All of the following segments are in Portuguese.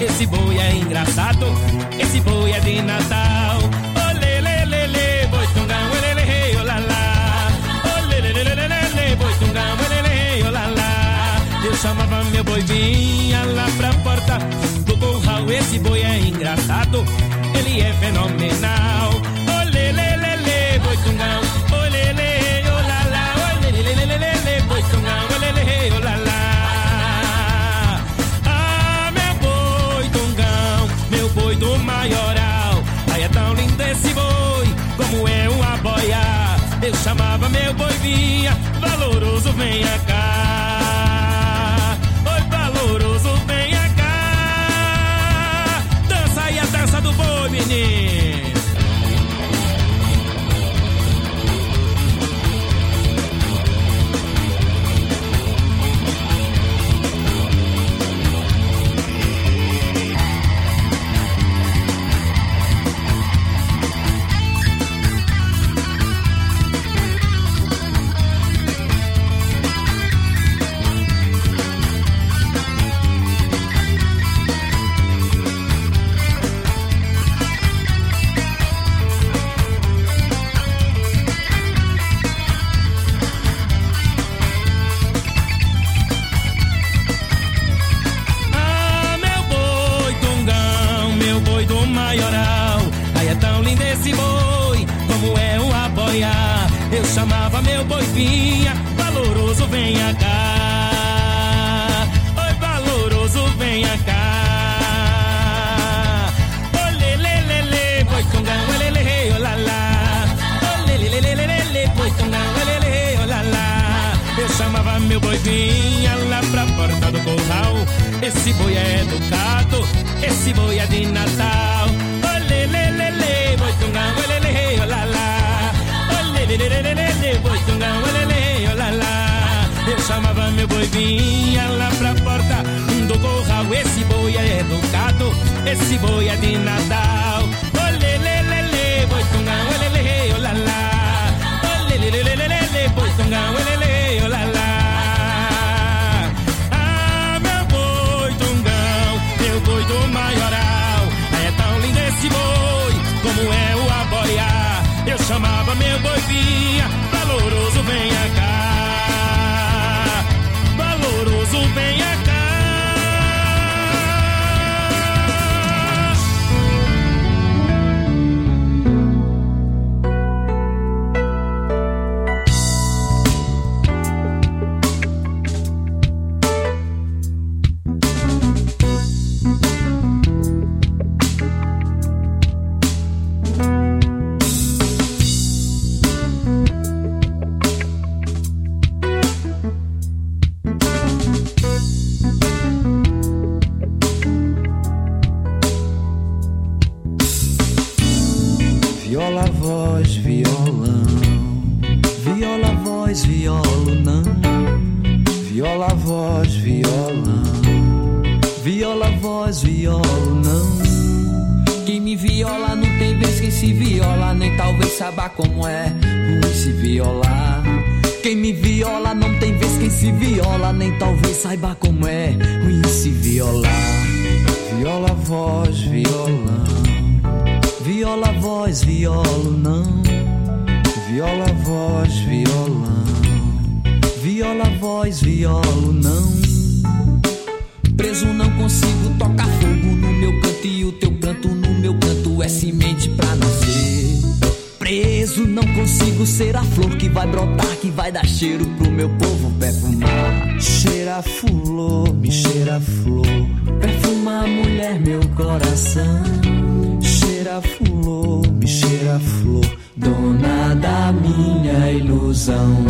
esse boi é engraçado, esse boi é de Natal. Olê, lê, lê, lê, boi tungão, olê, lê, lê, olá, olê, lê, lê, lê, lê, boi tungão, olê, lê, lê, olá. Eu chamava meu boi, vinha lá pra porta do curral. Esse boi é engraçado, ele é fenomenal. Olê, lê, lê, lê, boi tungão, olê, lê, olá, olê, lê, lê, lê, lê, boi tungão, olê, lê, olá. Boi do maioral, ai é tão lindo esse boi, como é uma boia. Eu chamava meu boi, vinha, valoroso, venha cá. Oi, valoroso, venha cá. Dança aí a dança do boi, menino. Eu chamava meu boi, vinha, valoroso, venha cá. Oi, valoroso, venha cá. Olê, lê, lê, lê, boi tungão, olê, lê, olá, lá. Olê, lê, lê, lê, lê, lê, boi tungão, olê, lê, olá, lá. Eu chamava meu boi, vinha lá pra porta do curral. Esse boi é educado, esse boi é de Natal. Olê, lê, lê, lê, boi tungão, olê, lê, olá, lá. Boi tungão, olê, olá, lá. Eu chamava meu boi, vinha lá pra porta do curral. Esse boi é educado, esse boi é de Natal. Olê, lê, lê, lê, boi tungão, olê, olá, lá. Olê, lê, lê, lê, lê, boi tungão, olê, olá, lá. Ah, meu boi tungão, meu boi do maioral, é tão lindo esse boi, como é o aboiá. Eu chamava meu boi, vinha, valoroso, venha cá. Valoroso, venha cá. Viola, voz, violão. Viola, voz, violão. Viola, voz, violão. Viola, voz, violão. Quem me viola não tem vez, quem se viola nem talvez saiba como é ruim se violar. Quem me viola não tem vez, quem se viola nem talvez saiba como é ruim se violar. Viola, voz, violão. Viola, voz, violão. Viola, voz, violão. Viola, voz, violão. Preso não consigo tocar fogo no meu canto e o teu canto no meu canto é semente pra nascer. Preso não consigo ser a flor que vai brotar, que vai dar cheiro pro meu povo perfumar. Cheira a flor, me cheira a flor, perfuma mulher meu coração. Cheira a flor, me cheira a flor, dona da minha ilusão.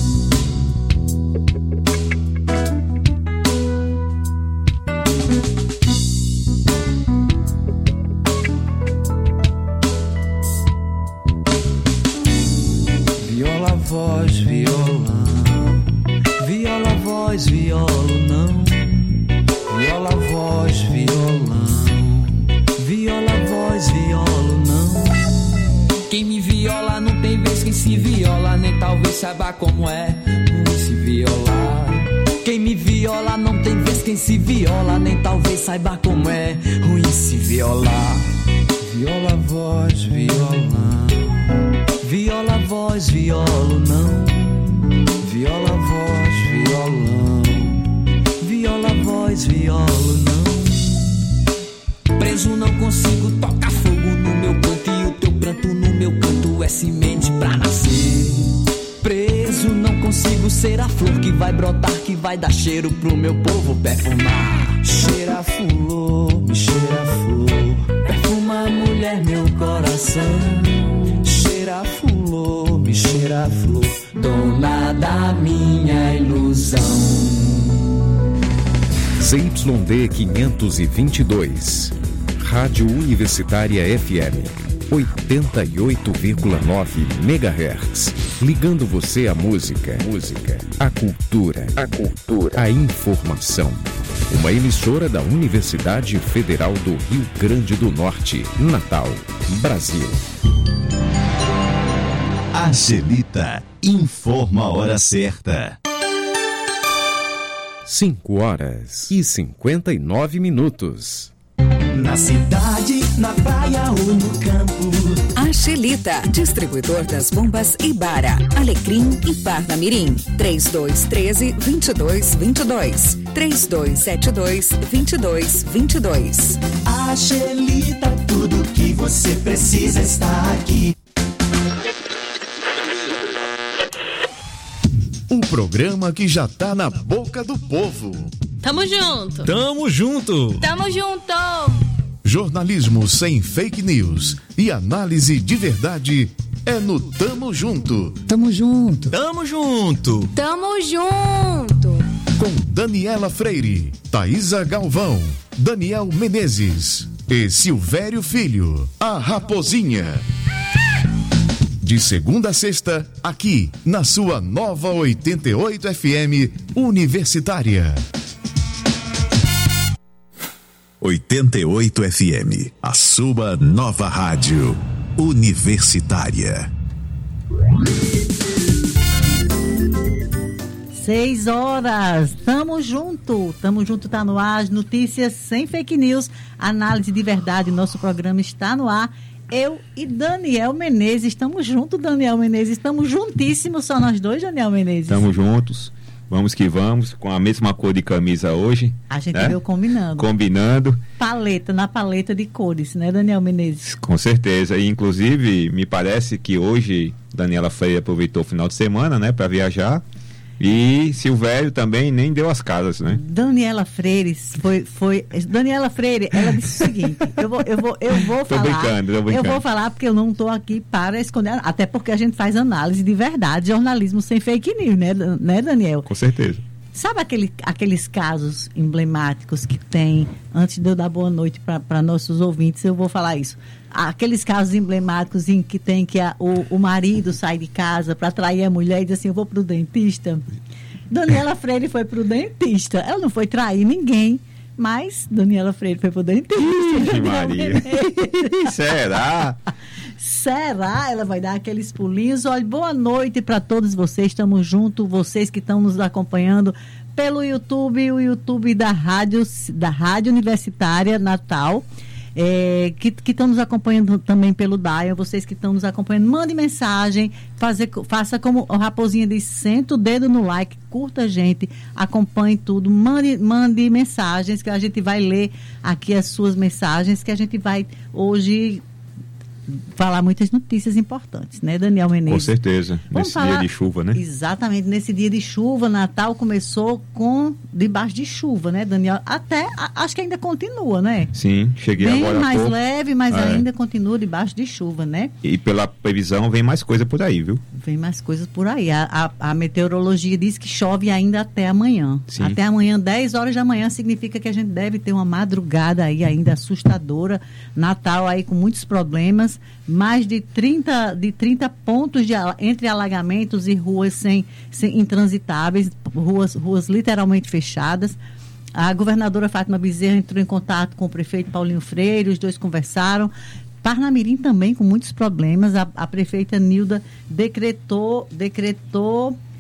Viola, voz, violão. Viola, voz, violão. Viola, voz, violão. Viola, voz, violão. Quem me viola não tem vez, quem se viola nem talvez saiba como é se violar. Quem me viola não tem vez, quem se viola nem talvez saiba como é ruim se violar. Viola, voz, violão. Viola, voz, violo, não. Viola, voz, violão. Viola, voz, violo, não. Preso não consigo tocar fogo no meu canto e o teu pranto no meu canto é semente pra nascer. Preso não consigo ser a flor que vai brotar, que vai dar cheiro pro meu povo perfumar. Cheira a flor, me cheira a flor, perfuma mulher meu coração. Cheira a flor, me cheira a flor, dona da minha ilusão. ZYD 522, Rádio Universitária FM, 88,9 MHz, ligando você à música, à cultura, à informação. Uma emissora da Universidade Federal do Rio Grande do Norte, Natal, Brasil. Angelita informa a hora certa. 5h59. Na cidade, na praia ou no campo. Angelita, distribuidor das bombas Ibara, Alecrim e Parnamirim. 3213-2222. 3272-2222. Angelita, tudo que você precisa está aqui. Um programa que já tá na boca do povo. Tamo junto. Tamo junto. Tamo junto. Jornalismo sem fake news e análise de verdade é no Tamo Junto. Tamo junto. Tamo junto. Tamo junto. Com Daniela Freire, Thaisa Galvão, Daniel Menezes e Silvério Filho, a Raposinha. De segunda a sexta, aqui na sua nova 88 FM Universitária. 88 FM, a sua nova rádio universitária. 6 horas, tamo junto, tá no ar, as notícias sem fake news, análise de verdade, nosso programa está no ar. Eu e Daniel Menezes, estamos juntos, Daniel Menezes, estamos juntíssimos, só nós dois, Daniel Menezes. Estamos juntos, vamos que vamos, com a mesma cor de camisa hoje. A gente veio combinando. Na paleta de cores, né, Daniel Menezes? Com certeza, e inclusive me parece que hoje Daniela Freire aproveitou o final de semana, né, para viajar. E Silvério também nem deu as casas, né? Daniela Freire Daniela Freire, ela disse o seguinte: eu vou falar. Tô brincando. Eu vou falar porque eu não estou aqui para esconder, até porque a gente faz análise de verdade, jornalismo sem fake news, né, Daniel? Com certeza. Sabe aqueles casos emblemáticos que tem, antes de eu dar boa noite para nossos ouvintes, eu vou falar isso. Aqueles casos emblemáticos em que tem que o marido sai de casa para atrair a mulher e diz assim, eu vou pro dentista. Daniela Freire foi pro dentista. Ela não foi trair ninguém, mas Daniela Freire foi pro dentista. Maria. Será? Ela vai dar aqueles pulinhos. Olha, boa noite para todos vocês. Estamos juntos, vocês que estão nos acompanhando pelo YouTube, o YouTube da Rádio Universitária Natal. Que estão nos acompanhando também pelo Dial, vocês que estão nos acompanhando, mande mensagem, faça como o Raposinha diz, senta o dedo no like, curta a gente, acompanhe tudo, mande mensagens, que a gente vai ler aqui as suas mensagens, que a gente vai hoje falar muitas notícias importantes, né, Daniel Menezes? Com certeza, dia de chuva, né? Exatamente, nesse dia de chuva, Natal começou debaixo de chuva, né, Daniel? Até, acho que ainda continua, né? Sim, cheguei bem agora mais leve, mas ainda continua debaixo de chuva, né? E pela previsão vem mais coisa por aí, viu? Vem mais coisas por aí. A meteorologia diz que chove ainda até amanhã. Sim. Até amanhã, 10 horas da manhã, significa que a gente deve ter uma madrugada aí ainda assustadora. Natal aí com muitos problemas. Mais de 30 pontos entre alagamentos e ruas intransitáveis, ruas literalmente fechadas. A governadora Fátima Bezerra entrou em contato com o prefeito Paulinho Freire, os dois conversaram. Parnamirim também com muitos problemas. A prefeita Nilda decretou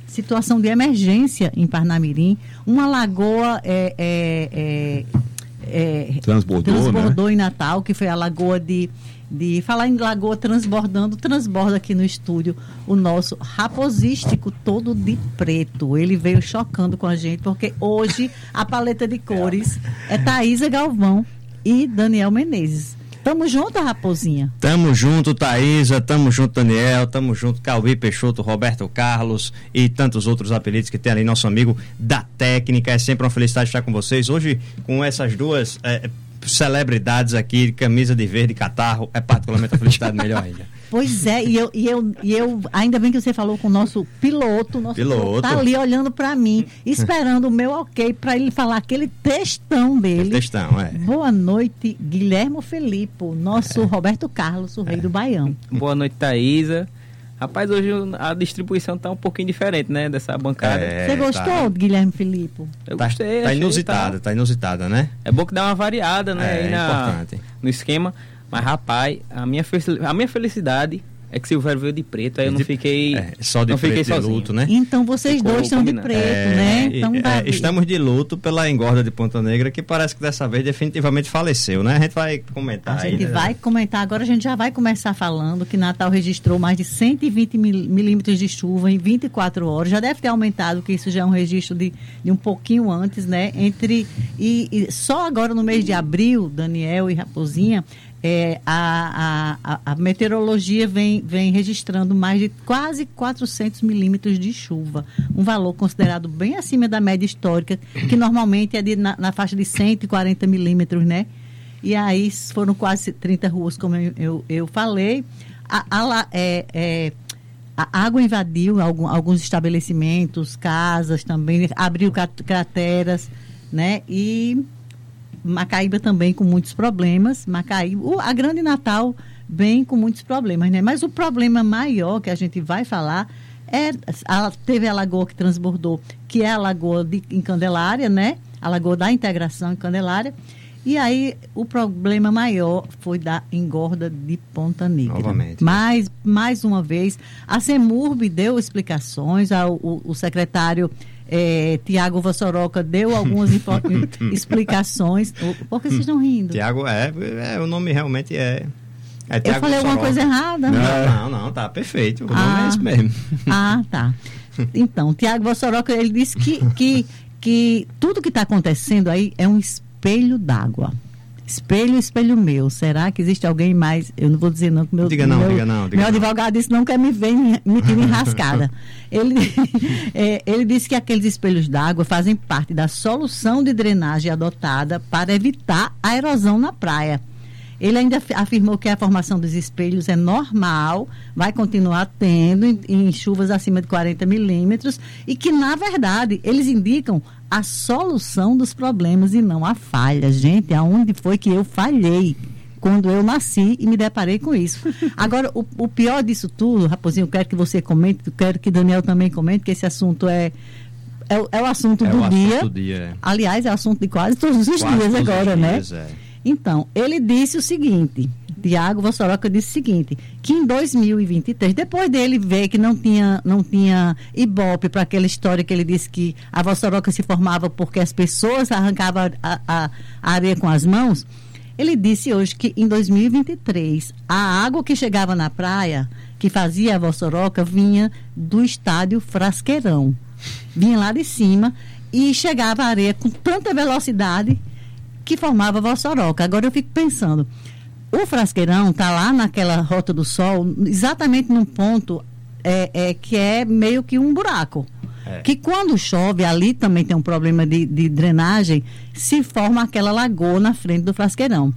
situação de emergência em Parnamirim. Uma lagoa transbordou, né? Em Natal, que foi a lagoa de falar em lagoa transborda aqui no estúdio o nosso raposístico todo de preto. Ele veio chocando com a gente, porque hoje a paleta de cores é Thaísa Galvão e Daniel Menezes. Tamo junto, Raposinha. Tamo junto, Thaísa, tamo junto, Daniel, tamo junto, Cauê Peixoto, Roberto Carlos e tantos outros apelidos que tem ali, nosso amigo da técnica. É sempre uma felicidade estar com vocês. Hoje, com essas duas celebridades aqui, camisa de verde, catarro, é particularmente uma felicidade melhor ainda. Pois é, e eu ainda bem que você falou com o nosso piloto tá ali olhando para mim, esperando o meu ok para ele falar aquele textão dele. Textão, é. Boa noite, Guilherme Felipe, nosso Roberto Carlos, o rei do Baião. Boa noite, Thaísa. Rapaz, hoje a distribuição tá um pouquinho diferente, né, dessa bancada. Você gostou, Guilherme Felipe? Eu gostei. Tá inusitada, né? É bom que dá uma variada, né, aí importante. No esquema. Mas, rapaz, a minha felicidade é que Silvério veio de preto, aí eu não fiquei só de não preto fiquei de sozinho. luto, né? Então vocês dois estão de preto, né? Então, estamos de luto pela engorda de Ponta Negra, que parece que dessa vez definitivamente faleceu, né? A gente vai comentar. A gente vai comentar, agora a gente já vai começar falando que Natal registrou mais de 120 milímetros de chuva em 24 horas, já deve ter aumentado, que isso já é um registro de um pouquinho antes, né? E só agora no mês de abril, Daniel e Raposinha, a meteorologia vem registrando mais de quase 400 milímetros de chuva, um valor considerado bem acima da média histórica, que normalmente é na faixa de 140 milímetros, né? E aí foram quase 30 ruas, como eu falei. A água invadiu alguns estabelecimentos, casas também, abriu crateras, né? E Macaíba também com muitos problemas. A Grande Natal vem com muitos problemas, né? Mas o problema maior que a gente vai falar teve a lagoa que transbordou, que é a lagoa em Candelária, né? A lagoa da Integração em Candelária. E aí o problema maior foi da engorda de Ponta Negra. Novamente. Mais uma vez, a CEMURB deu explicações, o secretário Tiago Vossoroca deu algumas explicações. Por que vocês estão rindo? Tiago, o nome realmente é eu falei alguma coisa errada? Não, tá perfeito. O nome é esse mesmo. Tá. Então, Tiago Vossoroca, ele disse que tudo que está acontecendo aí é um espelho d'água. Espelho meu. Será que existe alguém mais? Eu não vou dizer não, que meu advogado disse não quer me ver me tira enrascada. Ele disse que aqueles espelhos d'água fazem parte da solução de drenagem adotada para evitar a erosão na praia. Ele ainda afirmou que a formação dos espelhos é normal, vai continuar tendo em chuvas acima de 40 milímetros e que, na verdade, eles indicam a solução dos problemas e não a falha. Gente, aonde foi que eu falhei quando eu nasci e me deparei com isso? Agora, o pior disso tudo, Raposinho, eu quero que você comente, eu quero que Daniel também comente, que esse assunto é o assunto do dia. Aliás, é o assunto de quase todos os dias agora, né? Então, ele disse o seguinte, Tiago Vossoroca disse o seguinte, que em 2023, depois dele ver que não tinha Ibope para aquela história que ele disse que a Vossoroca se formava porque as pessoas arrancavam a areia com as mãos, ele disse hoje que em 2023, a água que chegava na praia, que fazia a Vossoroca, vinha do estádio Frasqueirão. Vinha lá de cima e chegava a areia com tanta velocidade que formava Vossoroca. Agora eu fico pensando, o Frasqueirão está lá naquela Rota do Sol, exatamente num ponto que é meio que um buraco. Que quando chove, ali também tem um problema de drenagem, se forma aquela lagoa na frente do Frasqueirão.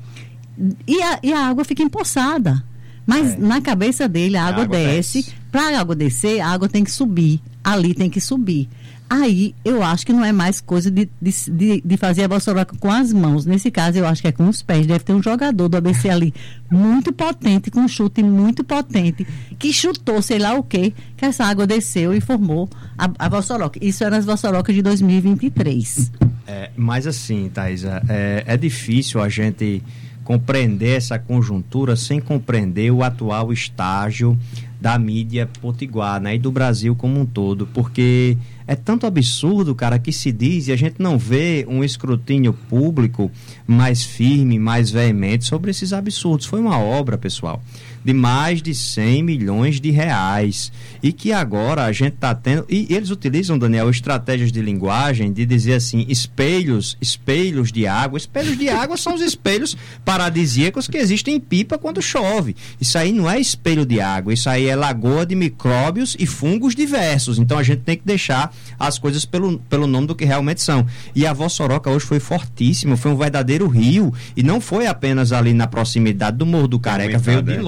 E a água fica empoçada. Mas na cabeça dele a água desce. Para a água descer, a água tem que subir. Ali tem que subir. Aí eu acho que não é mais coisa de fazer a Vossoroca com as mãos. Nesse caso, eu acho que é com os pés. Deve ter um jogador do ABC ali muito potente, com um chute muito potente, que chutou sei lá o quê, que essa água desceu e formou a Vossoroca. Isso era as Vossorocas de 2023. Mas assim, Thaísa, é difícil a gente compreender essa conjuntura sem compreender o atual estágio da mídia potiguar, né? E do Brasil como um todo, porque é tanto absurdo, cara, que se diz e a gente não vê um escrutínio público mais firme, mais veemente sobre esses absurdos. Foi uma obra, pessoal, de mais de 100 milhões de reais e que agora a gente está tendo, e eles utilizam, Daniel, estratégias de linguagem de dizer assim, espelhos de água são os espelhos paradisíacos que existem em Pipa quando chove. Isso aí não é espelho de água, isso aí é lagoa de micróbios e fungos diversos. Então a gente tem que deixar as coisas pelo nome do que realmente são. E a Vossoroca hoje foi fortíssima, foi um verdadeiro rio, e não foi apenas ali na proximidade do Morro do Careca, veio de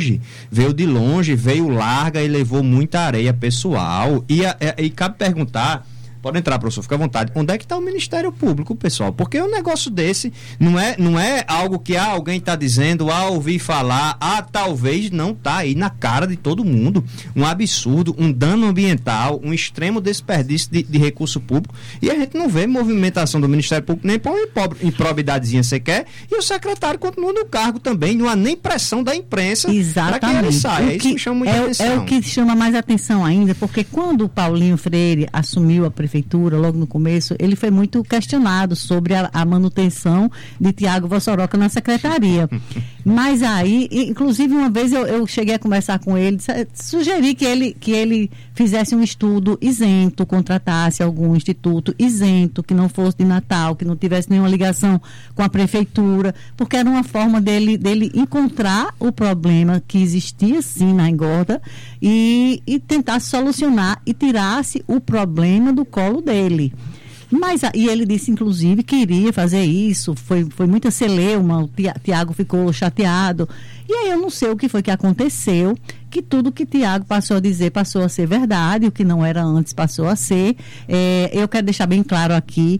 longe, veio larga e levou muita areia pessoal. E cabe perguntar, pode entrar, professor, fica à vontade, onde é que está o Ministério Público, pessoal? Porque um negócio desse não é algo que alguém está dizendo, ouvi falar, talvez não está aí na cara de todo mundo. Um absurdo, um dano ambiental, um extremo desperdício de recurso público, e a gente não vê movimentação do Ministério Público nem para uma improbidadezinha sequer, e o secretário continua no cargo também, não há nem pressão da imprensa para que ele saia. Isso me chama muita atenção. É o que chama mais atenção ainda, porque quando o Paulinho Freire assumiu a prefeitura, logo no começo, ele foi muito questionado sobre a manutenção de Tiago Vossoroca na secretaria. Mas aí, inclusive uma vez eu cheguei a conversar com ele, sugeri que ele fizesse um estudo isento, contratasse algum instituto isento, que não fosse de Natal, que não tivesse nenhuma ligação com a prefeitura, porque era uma forma dele encontrar o problema que existia sim na engorda e tentar solucionar e tirasse o problema do colo dele. E ele disse, inclusive, que iria fazer isso, foi muita celeuma, o Tiago ficou chateado. E aí eu não sei o que foi que aconteceu, que tudo que Tiago passou a dizer passou a ser verdade, o que não era antes passou a ser. Eu quero deixar bem claro aqui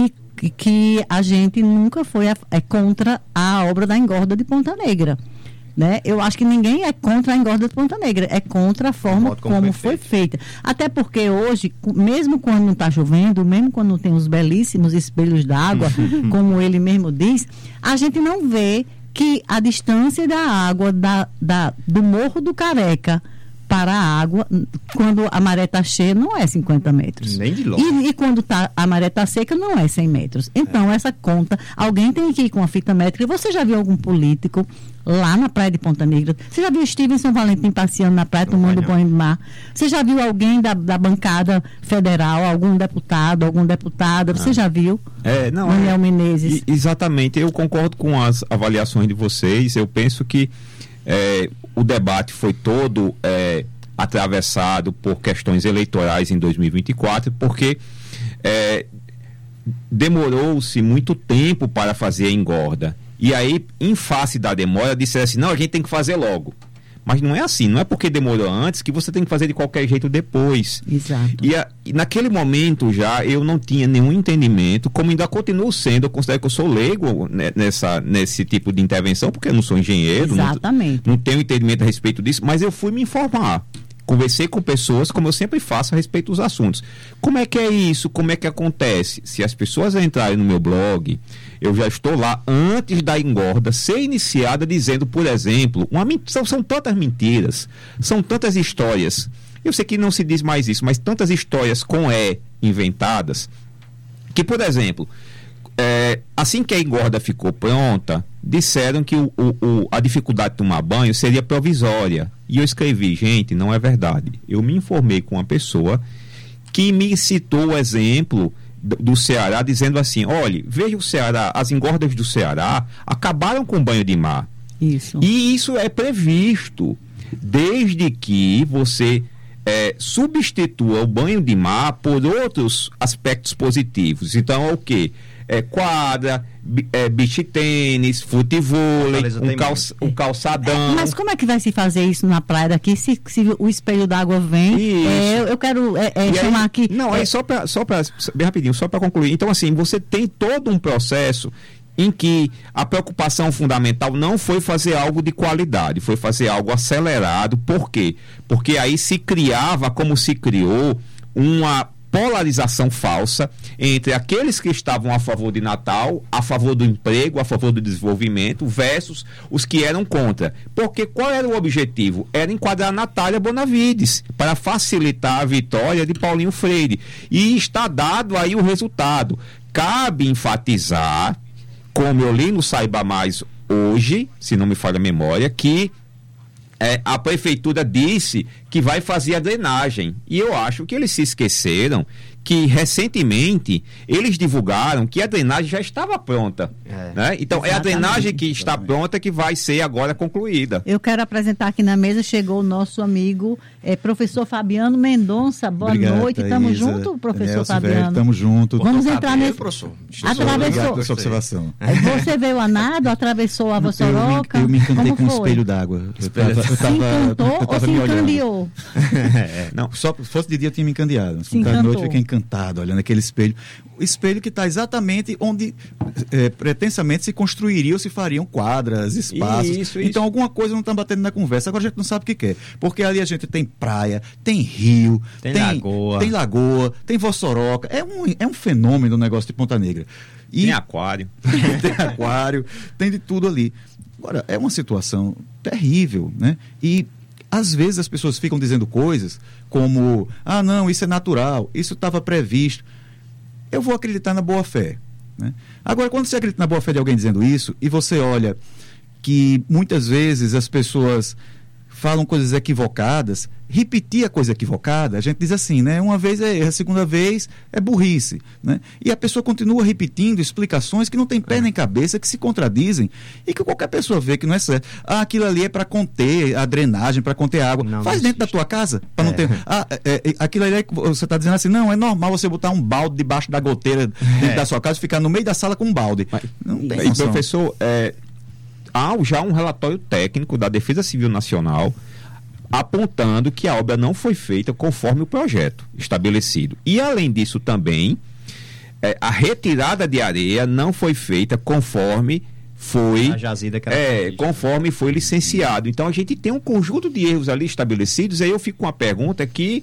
que a gente nunca foi contra a obra da engorda de Ponta Negra. Né? Eu acho que ninguém é contra a engorda de Ponta Negra, é contra a forma como foi feita. Até porque hoje, mesmo quando não está chovendo, mesmo quando não tem os belíssimos espelhos d'água, como ele mesmo diz, a gente não vê que a distância da água do Morro do Careca para a água, quando a maré está cheia, não é 50 metros. Nem de longe. E quando a maré está seca, não é 100 metros. Então, essa conta, alguém tem que ir com a fita métrica. Você já viu algum político lá na praia de Ponta Negra? Você já viu Stevenson Valentim passeando na praia, tomando banho de mar? Você já viu alguém da bancada federal, algum deputado, alguma deputada? Você já viu? Daniel Menezes? Exatamente. Eu concordo com as avaliações de vocês. Eu penso que o debate foi todo atravessado por questões eleitorais em 2024, porque demorou-se muito tempo para fazer a engorda. E aí, em face da demora, disseram assim, não, a gente tem que fazer logo. Mas não é assim, não é porque demorou antes que você tem que fazer de qualquer jeito depois. Exato. E naquele momento já eu não tinha nenhum entendimento, como ainda continuo sendo, eu considero que eu sou leigo nesse tipo de intervenção, porque eu não sou engenheiro. Exatamente. Não tenho entendimento a respeito disso, mas eu fui me informar. Conversei com pessoas, como eu sempre faço a respeito dos assuntos. Como é que é isso? Como é que acontece? Se as pessoas entrarem no meu blog, eu já estou lá antes da engorda ser iniciada, dizendo, por exemplo, são tantas mentiras, são tantas histórias. Eu sei que não se diz mais isso, mas tantas histórias inventadas, que, por exemplo, assim que a engorda ficou pronta, disseram que a dificuldade de tomar banho seria provisória. E eu escrevi, gente, não é verdade. Eu me informei com uma pessoa que me citou o exemplo do Ceará, dizendo assim, olha, veja o Ceará, as engordas do Ceará acabaram com o banho de mar. Isso. E isso é previsto, desde que você substitua o banho de mar por outros aspectos positivos. Então, é o quê? Quadra, beach tênis, futevôlei, um calçadão. Mas como é que vai se fazer isso na praia daqui se o espelho d'água vem? Eu quero chamar aí, aqui. Não, aí só para bem rapidinho, só para concluir. Então, assim, você tem todo um processo em que a preocupação fundamental não foi fazer algo de qualidade, foi fazer algo acelerado. Por quê? Porque aí se criava, como se criou, uma polarização falsa entre aqueles que estavam a favor de Natal, a favor do emprego, a favor do desenvolvimento, versus os que eram contra. Porque qual era o objetivo? Era enquadrar a Natália Bonavides, para facilitar a vitória de Paulinho Freire. E está dado aí o resultado. Cabe enfatizar, como eu li no Saiba Mais hoje, se não me falha a memória, que a prefeitura disse que vai fazer a drenagem. E eu acho que eles se esqueceram que recentemente eles divulgaram que a drenagem já estava pronta. Né? Então exatamente. É a drenagem que está pronta que vai ser agora concluída. Eu quero apresentar aqui na mesa, chegou o nosso amigo professor Fabiano Mendonça. Boa noite, estamos juntos, professor Fabiano? Estamos juntos. Vamos entrar nesse... professor. Atravessou. Pela sua observação. Você veio a nado, atravessou a Vossoroca? Eu me encantei com um espelho d'água. Se encantou ou se encandeou? Não, só se fosse de dia eu tinha me encandeado. Se à noite eu fiquei encantado olhando aquele espelho. O espelho que está exatamente onde pretensamente se construiria ou se fariam quadras, espaços. Isso. Então alguma coisa não está batendo na conversa. Agora a gente não sabe o que quer. Porque ali a gente tem praia, tem rio, tem lagoa, tem Vossoroca. É um fenômeno o negócio de Ponta Negra. Tem aquário. Tem aquário, tem de tudo ali. Agora, é uma situação terrível, né? E às vezes as pessoas ficam dizendo coisas como, não, isso é natural, isso estava previsto. Eu vou acreditar na boa-fé, né? Agora, quando você acredita na boa-fé de alguém dizendo isso, e você olha que muitas vezes as pessoas falam coisas equivocadas, repetir a coisa equivocada, a gente diz assim, né? Uma vez é erro, a segunda vez é burrice, né? E a pessoa continua repetindo explicações que não tem pé nem cabeça, que se contradizem e que qualquer pessoa vê que não é certo. Aquilo ali é para conter a drenagem, para conter a água. Faz dentro da tua casa, para não ter... aquilo ali é que você está dizendo assim, não, é normal você botar um balde debaixo da goteira dentro da sua casa e ficar no meio da sala com um balde. Não tem noção. Professor, há já um relatório técnico da Defesa Civil Nacional apontando que a obra não foi feita conforme o projeto estabelecido. E, além disso, também, a retirada de areia não foi feita conforme foi conforme foi licenciado. Então, a gente tem um conjunto de erros ali estabelecidos. Aí eu fico com uma pergunta que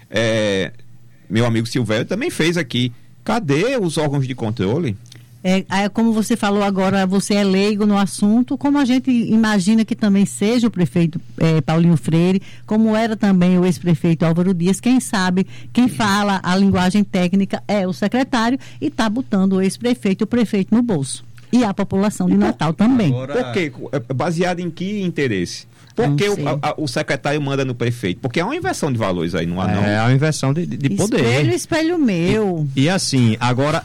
meu amigo Silvério também fez aqui. Cadê os órgãos de controle? Como você falou agora, você é leigo no assunto, como a gente imagina que também seja o prefeito Paulinho Freire, como era também o ex-prefeito Álvaro Dias, quem sabe, quem fala a linguagem técnica é o secretário e está botando o ex-prefeito e o prefeito no bolso. E a população de Natal também. Por quê? Baseado em que interesse? Por que o secretário manda no prefeito? Porque é uma inversão de valores aí, não há não? É uma inversão de poder. Espelho meu. E assim, agora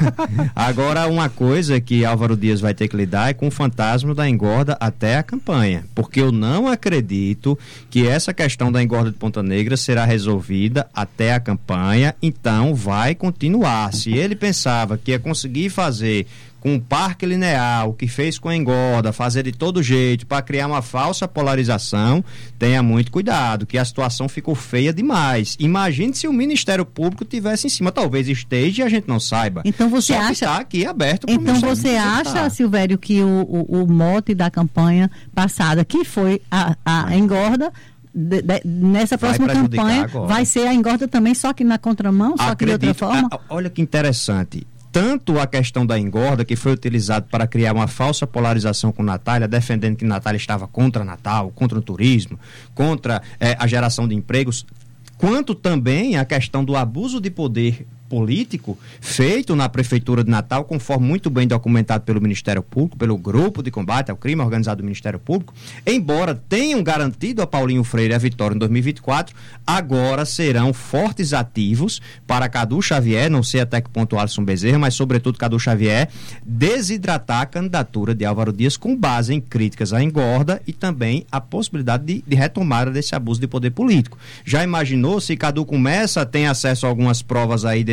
uma coisa que Álvaro Dias vai ter que lidar é com o fantasma da engorda até a campanha. Porque eu não acredito que essa questão da engorda de Ponta Negra será resolvida até a campanha, então vai continuar. Se ele pensava que ia conseguir fazer com o parque linear, o que fez com a engorda, fazer de todo jeito para criar uma falsa polarização, tenha muito cuidado, que a situação ficou feia demais. Imagine se o Ministério Público tivesse em cima, talvez esteja e a gente não saiba. Então você Só acha que está aqui aberto para Então você acha, Silvério, que o mote da campanha passada, que foi a engorda, nessa próxima campanha agora vai ser a engorda também, só que na contramão, só que de outra forma? Olha que interessante. Tanto a questão da engorda, que foi utilizado para criar uma falsa polarização com Natália, defendendo que Natália estava contra Natal, contra o turismo, contra a geração de empregos, quanto também a questão do abuso de poder político feito na Prefeitura de Natal, conforme muito bem documentado pelo Ministério Público, pelo Grupo de Combate ao Crime Organizado do Ministério Público, embora tenham garantido a Paulinho Freire a vitória em 2024, agora serão fortes ativos para Cadu Xavier, não sei até que ponto o Alisson Bezerra, mas sobretudo Cadu Xavier, desidratar a candidatura de Álvaro Dias com base em críticas à engorda e também a possibilidade de retomada desse abuso de poder político. Já imaginou se Cadu começa a ter acesso a algumas provas aí desse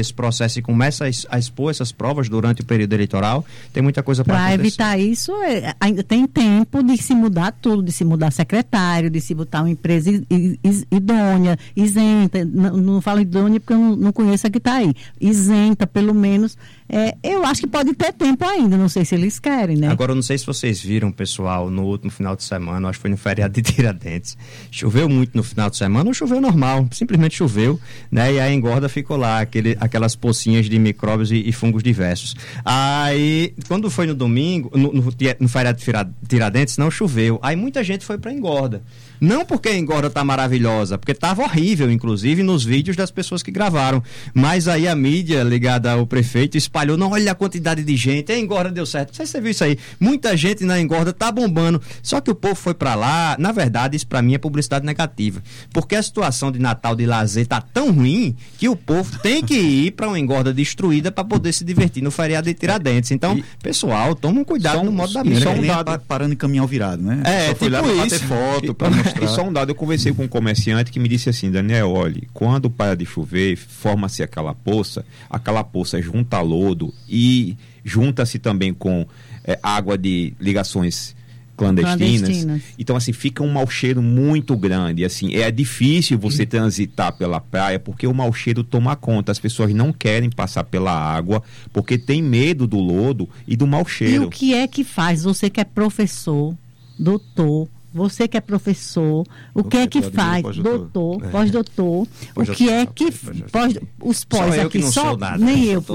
esse processo e começa a expor essas provas durante o período eleitoral, tem muita coisa para acontecer. Para evitar isso, ainda tem tempo de se mudar tudo, de se mudar secretário, de se botar uma empresa idônea, isenta, não falo idônea porque eu não conheço a que está aí, isenta pelo menos. Eu acho que pode ter tempo ainda, não sei se eles querem, né? Agora, eu não sei se vocês viram, pessoal, no último final de semana, acho que foi no feriado de Tiradentes, choveu muito no final de semana, ou choveu normal, simplesmente choveu, né? E a engorda ficou lá, aquelas pocinhas de micróbios e fungos diversos. Aí, quando foi no domingo, no feriado de Tiradentes, não choveu, aí muita gente foi pra engorda. Não porque a engorda tá maravilhosa, porque tava horrível, inclusive, nos vídeos das pessoas que gravaram. Mas aí a mídia ligada ao prefeito espalhou, não, olha a quantidade de gente, a engorda deu certo. Não sei se você viu isso aí. Muita gente na engorda tá bombando. Só que o povo foi pra lá, na verdade, isso pra mim é publicidade negativa. Porque a situação de Natal de lazer tá tão ruim que o povo tem que ir pra uma engorda destruída pra poder se divertir no feriado de Tiradentes. Então, pessoal, toma um cuidado no modo da mídia. Só um dado parando em caminhão virado, né? Só foi lá pra bater foto, pra mostrar. E só um dado, eu conversei com um comerciante que me disse assim, Daniel, olhe, quando para de chover, forma-se aquela poça junta lodo e junta-se também com água de ligações clandestinas. Então, assim, fica um mau cheiro muito grande, assim, é difícil você transitar pela praia porque o mau cheiro toma conta, as pessoas não querem passar pela água porque tem medo do lodo e do mau cheiro. E o que é que faz? Você que é professor, doutor, você que é professor, o que é que faz? Doutor, pós-doutor, o que é que os pós aqui, só nem eu.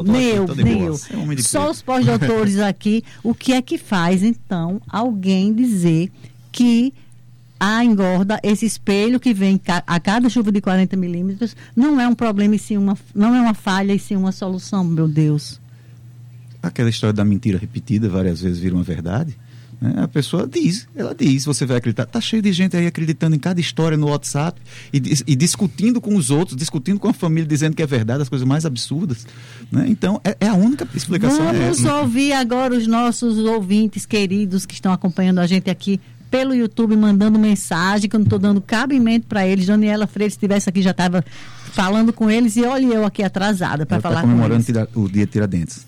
Só os pós-doutores aqui, o que é que faz então alguém dizer que a engorda, esse espelho que vem a cada chuva de 40 milímetros, não é um problema e sim não é uma falha e sim uma solução, meu Deus. Aquela história da mentira repetida várias vezes vira uma verdade. A pessoa diz, você vai acreditar. Está cheio de gente aí acreditando em cada história no WhatsApp e discutindo com os outros, discutindo com a família, dizendo que é verdade, as coisas mais absurdas. Né? Então, é a única explicação. Vamos ouvir agora os nossos ouvintes queridos que estão acompanhando a gente aqui pelo YouTube, mandando mensagem, que eu não estou dando cabimento para eles. Daniela Freire, se estivesse aqui, já estava falando com eles, e olha eu aqui atrasada para falar com eles. Comemorando o dia Tiradentes.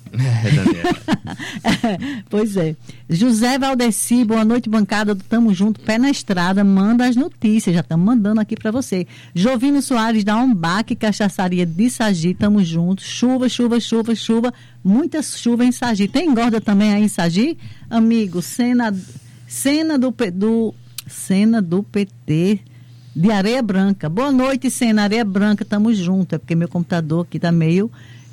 Pois é. José Valdeci, boa noite, bancada do Tamo Junto, pé na estrada, manda as notícias, já estamos mandando aqui para você. Jovino Soares da Ombac, cachaçaria de Sagi, tamo junto, chuva, muita chuva em Sagi. Tem engorda também aí em Sagi? Amigo, cena do PT de Areia Branca. Boa noite, Cena Areia Branca, tamo junto. É porque meu computador aqui tá meio...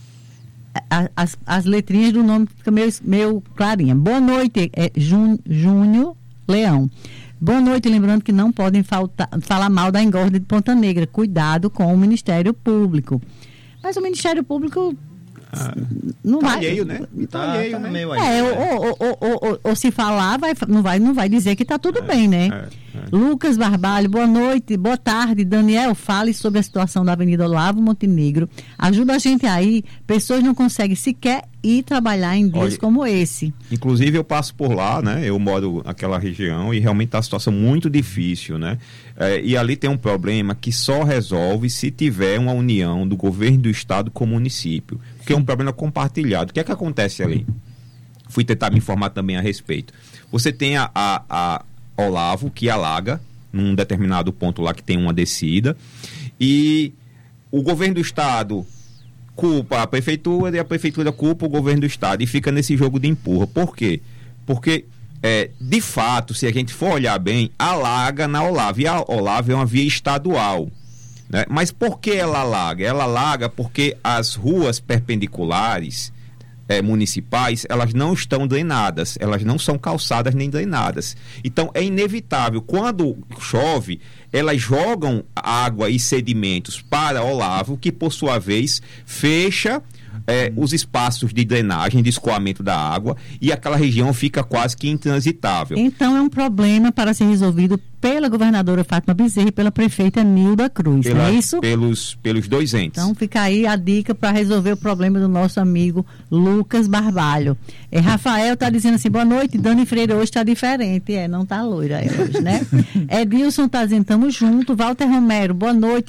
As letrinhas do nome ficam meio clarinha. Boa noite, Júnior Leão. Boa noite, lembrando que não podem falar mal da engorda de Ponta Negra. Cuidado com o Ministério Público. Mas o Ministério Público... não vai alheio, né? Tá alheio, né? Meio ou se falar, não vai dizer que está tudo bem, né? Lucas Barbalho, boa noite, boa tarde. Daniel, fale sobre a situação da Avenida Olavo Montenegro. Ajuda a gente aí. Pessoas não conseguem sequer ir trabalhar em dias como esse. Inclusive, eu passo por lá, né? Eu moro naquela região e realmente está uma situação muito difícil, né? E ali tem um problema que só resolve se tiver uma união do governo do estado com o município, porque é um problema compartilhado. O que é que acontece ali? Fui tentar me informar também a respeito. Você tem a Olavo, que alaga num determinado ponto lá que tem uma descida, e o governo do estado culpa a prefeitura e a prefeitura culpa o governo do estado, e fica nesse jogo de empurra. Por quê? Porque de fato, se a gente for olhar bem, alaga na Olavo, e a Olavo é uma via estadual, né? Mas por que ela alaga? Ela alaga porque as ruas perpendiculares municipais, elas não estão drenadas, elas não são calçadas nem drenadas. Então é inevitável, quando chove, elas jogam água e sedimentos para Olavo, que por sua vez fecha os espaços de drenagem, de escoamento da água, e aquela região fica quase que intransitável. Então é um problema para ser resolvido pela governadora Fátima Bezerra e pela prefeita Nilda Cruz, não é isso? Pelos dois entes. Então fica aí a dica para resolver o problema do nosso amigo Lucas Barbalho. Rafael está dizendo assim, boa noite, Dani Freire hoje está diferente, não está loira hoje, né? Edilson está dizendo, tamo junto. Walter Romero, boa noite,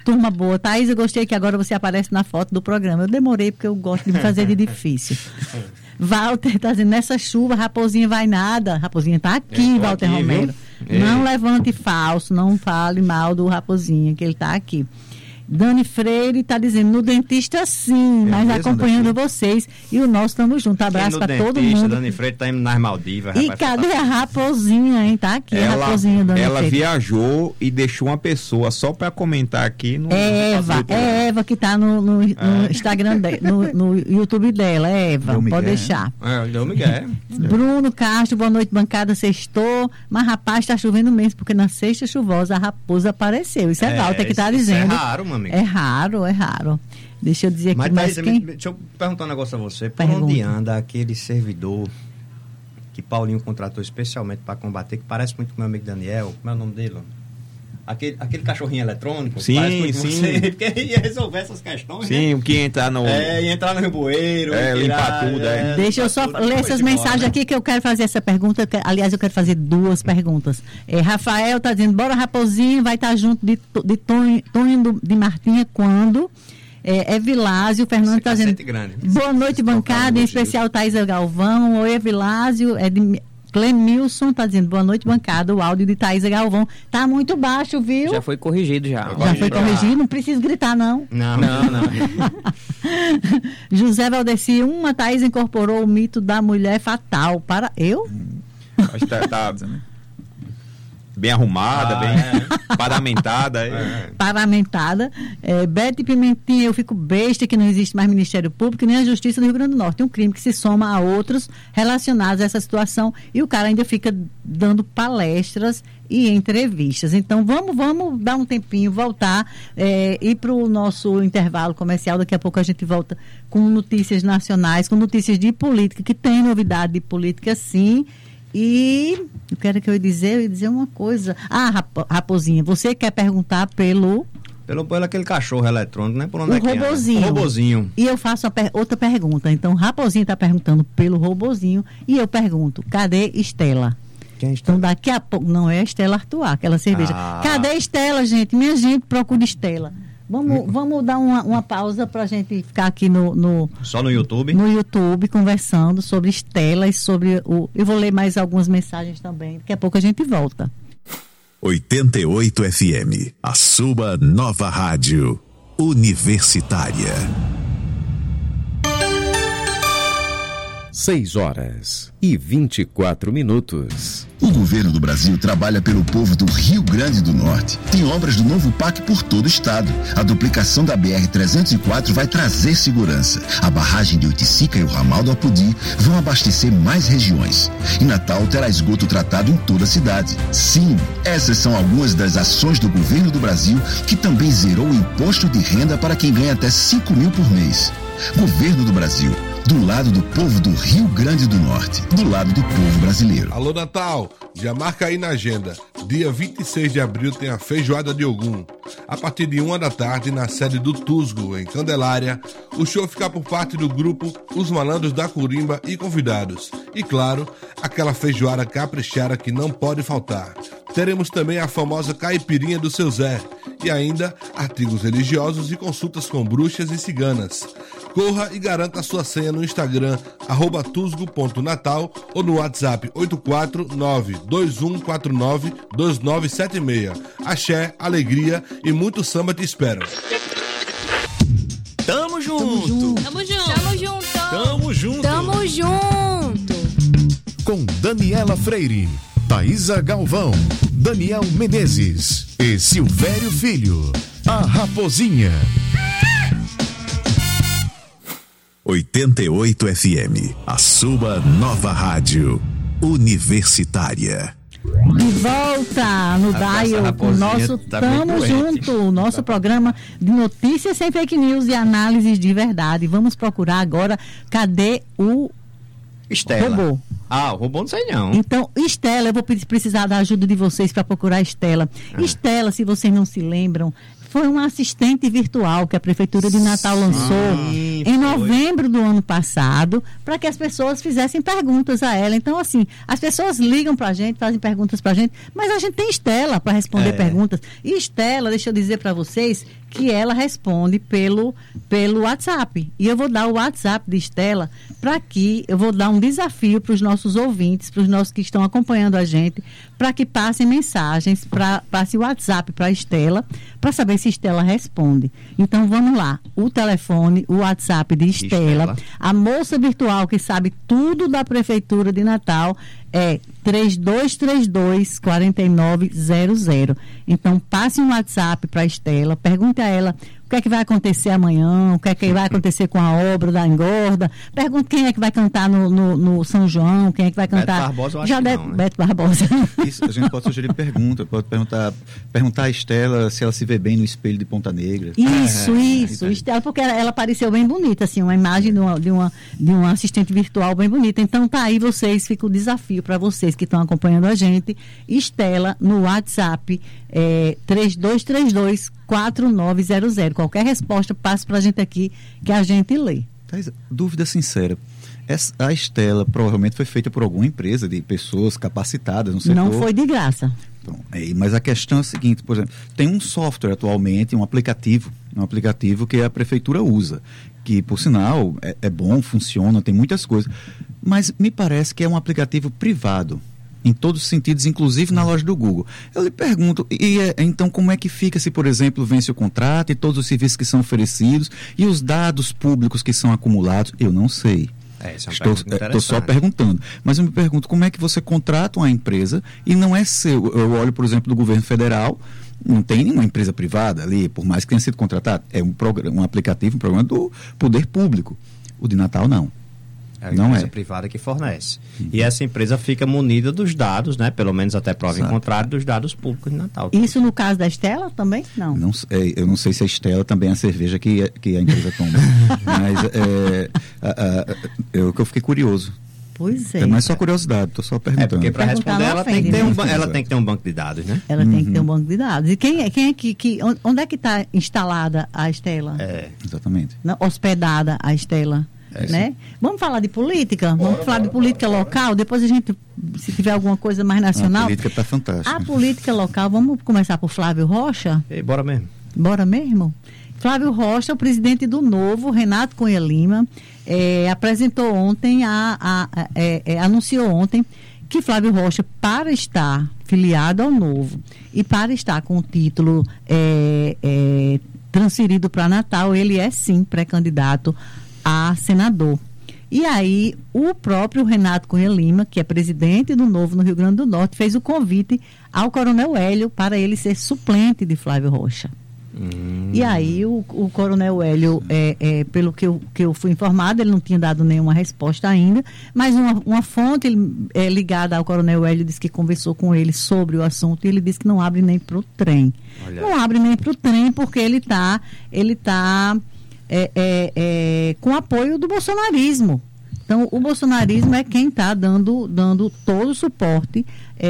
turma boa. Thaís, eu gostei que agora você aparece na foto do programa. Eu demorei porque eu gosto de me fazer de difícil. Walter está dizendo, nessa chuva, Raposinha vai nada. Raposinha está aqui, Walter aqui, Romero. Não levante falso, não fale mal do Raposinha, que ele está aqui. Dani Freire está dizendo, no dentista sim, mas acompanhando vocês. E o nosso estamos juntos. Abraço para todo mundo. Dani Freire está indo nas Maldivas. E cadê a Raposinha, hein? Tá aqui a Raposinha, Dani Freire. Ela viajou e deixou uma pessoa só para comentar aqui no... É Eva que está no Instagram dela, no YouTube dela. É Eva, pode deixar. Deu Miguel. Bruno Castro, boa noite, bancada, sextou. Mas rapaz, está chovendo mesmo, porque na sexta chuvosa a raposa apareceu. Isso é Walter que está dizendo. É raro, mano. É raro. Deixa eu dizer aqui mais quem... Deixa eu perguntar um negócio a você. Por onde anda aquele servidor que Paulinho contratou especialmente para combater, que parece muito com o meu amigo Daniel? Como é o nome dele? Aquele cachorrinho eletrônico? Sim. Você, porque ia resolver essas questões, sim, né? Que ia entrar no... ia entrar no rebueiro. Limpar tudo. Deixa eu só ler essas mensagens aqui que eu quero fazer essa pergunta. Aliás, eu quero fazer duas perguntas. Rafael está dizendo, bora Raposinho, vai estar junto de Tonho de Martinha quando... Vilásio, o Fernando está dizendo, boa noite, bancada, em especial Thaisa Galvão. Oi, Vilásio, Clemilson está dizendo, boa noite, bancada. O áudio de Thaisa Galvão tá muito baixo, viu? Já foi corrigido, já. Já foi corrigido? Não precisa gritar, não. Não. José Valdeci, uma Thaisa incorporou o mito da mulher fatal. Para eu? Acho que tá bem arrumada, bem paramentada. Paramentada. Bete Pimentinha, eu fico besta que não existe mais Ministério Público nem a Justiça do Rio Grande do Norte. Um crime que se soma a outros relacionados a essa situação e o cara ainda fica dando palestras e entrevistas. Então, vamos dar um tempinho, voltar, ir para o nosso intervalo comercial. Daqui a pouco a gente volta com notícias nacionais, com notícias de política, que tem novidade de política, sim. E eu quero que eu ia dizer uma coisa. Raposinha, você quer perguntar pelo aquele cachorro eletrônico, né? Por onde o robozinho. E eu faço outra pergunta. Então, Raposinha está perguntando pelo robozinho e eu pergunto, cadê Estela? Então, daqui a pouco, não é a Estela Artois, aquela cerveja. Cadê Estela, gente? Minha gente, procura Estela. Vamos dar uma pausa para a gente ficar aqui só no YouTube? No YouTube, conversando sobre Estela e sobre eu vou ler mais algumas mensagens também. Daqui a pouco a gente volta. 88 FM, a sua nova rádio universitária. 6h24. O governo do Brasil trabalha pelo povo do Rio Grande do Norte. Tem obras do novo PAC por todo o estado. A duplicação da BR-304 vai trazer segurança. A barragem de Oiticica e o ramal do Apodi vão abastecer mais regiões. E Natal terá esgoto tratado em toda a cidade. Sim, essas são algumas das ações do governo do Brasil, que também zerou o imposto de renda para quem ganha até 5 mil por mês. Governo do Brasil, do lado do povo do Rio Grande do Norte, do lado do povo brasileiro. Alô, Natal, já marca aí na agenda. Dia 26 de abril tem a Feijoada de Ogum. A partir de 1h da tarde, na sede do Tusgo, em Candelária, o show fica por parte do grupo Os Malandros da Curimba e convidados. E claro, aquela feijoada caprichada que não pode faltar. Teremos também a famosa caipirinha do Seu Zé e ainda artigos religiosos e consultas com bruxas e ciganas. Corra e garanta a sua senha no Instagram, @tusgo.natal ou no WhatsApp 849-2149-2976. Axé, alegria e muito samba te esperam. Tamo junto! Tamo junto! Tamo junto! Tamo junto! Tamo junto! Com Daniela Freire, Thaisa Galvão, Daniel Menezes e Silvério Filho. A Raposinha. 88 FM, a sua nova rádio universitária. De volta no Dial com o nosso Tamo Junto, o nosso programa de notícias sem fake news e análises de verdade. Vamos procurar agora, cadê o Estela. Robô? O robô não sei não. Então, Estela, eu vou precisar da ajuda de vocês para procurar Estela. Estela, se vocês não se lembram, foi uma assistente virtual que a Prefeitura de Natal lançou em novembro do ano passado, para que as pessoas fizessem perguntas a ela. Então, assim, as pessoas ligam para a gente, fazem perguntas para a gente, mas a gente tem Estela para responder perguntas. E Estela, deixa eu dizer para vocês que ela responde pelo WhatsApp. E eu vou dar o WhatsApp de Estela para que eu vou dar um desafio para os nossos ouvintes, para os nossos que estão acompanhando a gente, para que passem mensagens, passe o WhatsApp para a Estela, para saber se Estela responde. Então vamos lá, o telefone, o WhatsApp de Estela, a moça virtual que sabe tudo da Prefeitura de Natal é 3232-4900. Então passe um WhatsApp para a Estela, pergunte a ela o que é que vai acontecer amanhã, o que é que vai acontecer com a obra da engorda, pergunte quem é que vai cantar no São João, quem é que vai cantar. Beto Barbosa, eu acho que não, né? Beto Barbosa. Isso, a gente pode sugerir pergunta, pode perguntar a Estela se ela se vê bem no espelho de Ponta Negra. Isso, Estela, porque ela apareceu bem bonita, assim, uma imagem de uma assistente virtual bem bonita. Então tá aí vocês, fica o desafio para vocês que estão acompanhando a gente. Estela no WhatsApp 3232-4900. Qualquer resposta, passe para a gente aqui que a gente lê. Dúvida sincera. A Estela provavelmente foi feita por alguma empresa de pessoas capacitadas no setor. Não foi de graça. Então, mas a questão é a seguinte, por exemplo, tem um software atualmente, um aplicativo que a prefeitura usa, que por sinal é bom, funciona, tem muitas coisas, mas me parece que é um aplicativo privado, em todos os sentidos, inclusive na loja do Google. Eu lhe pergunto, então como é que fica se, por exemplo, vence o contrato e todos os serviços que são oferecidos e os dados públicos que são acumulados? Eu não sei. Estou só perguntando. Mas eu me pergunto, como é que você contrata uma empresa e não é seu? Eu olho, por exemplo, do governo federal, não tem nenhuma empresa privada ali, por mais que tenha sido contratado. É um aplicativo, um programa do poder público. O de Natal, não. É a empresa privada que fornece. E essa empresa fica munida dos dados, né? Pelo menos até prova em contrário, dos dados públicos de Natal. Isso no caso da Estela também? Não. Eu não sei se a Estela também é a cerveja que a empresa toma. Mas eu fiquei curioso. Pois é. Mas só curiosidade, estou só perguntando. Porque para responder ela tem que ter um banco de dados, né? Ela tem que ter um banco de dados. E quem é que onde é que está instalada a Estela? Exatamente. Hospedada a Estela? Né? Vamos falar de política? Vamos falar de política local? Depois a gente, se tiver alguma coisa mais nacional. A política está fantástica. A política local, vamos começar por Flávio Rocha? Bora mesmo. Bora mesmo? Flávio Rocha, o presidente do Novo, Renato Cunha Lima, apresentou ontem, anunciou ontem que Flávio Rocha, para estar filiado ao Novo e para estar com o título transferido para Natal, ele é sim pré-candidato a senador. E aí, o próprio Renato Cunha Lima, que é presidente do Novo no Rio Grande do Norte, fez o convite ao Coronel Hélio para ele ser suplente de Flávio Rocha. E aí, o Coronel Hélio, pelo que eu fui informado, ele não tinha dado nenhuma resposta ainda, mas uma fonte ligada ao Coronel Hélio disse que conversou com ele sobre o assunto e ele disse que não abre nem para o trem. Não abre nem para o trem porque ele está com apoio do bolsonarismo. Então, o bolsonarismo é quem está dando todo o suporte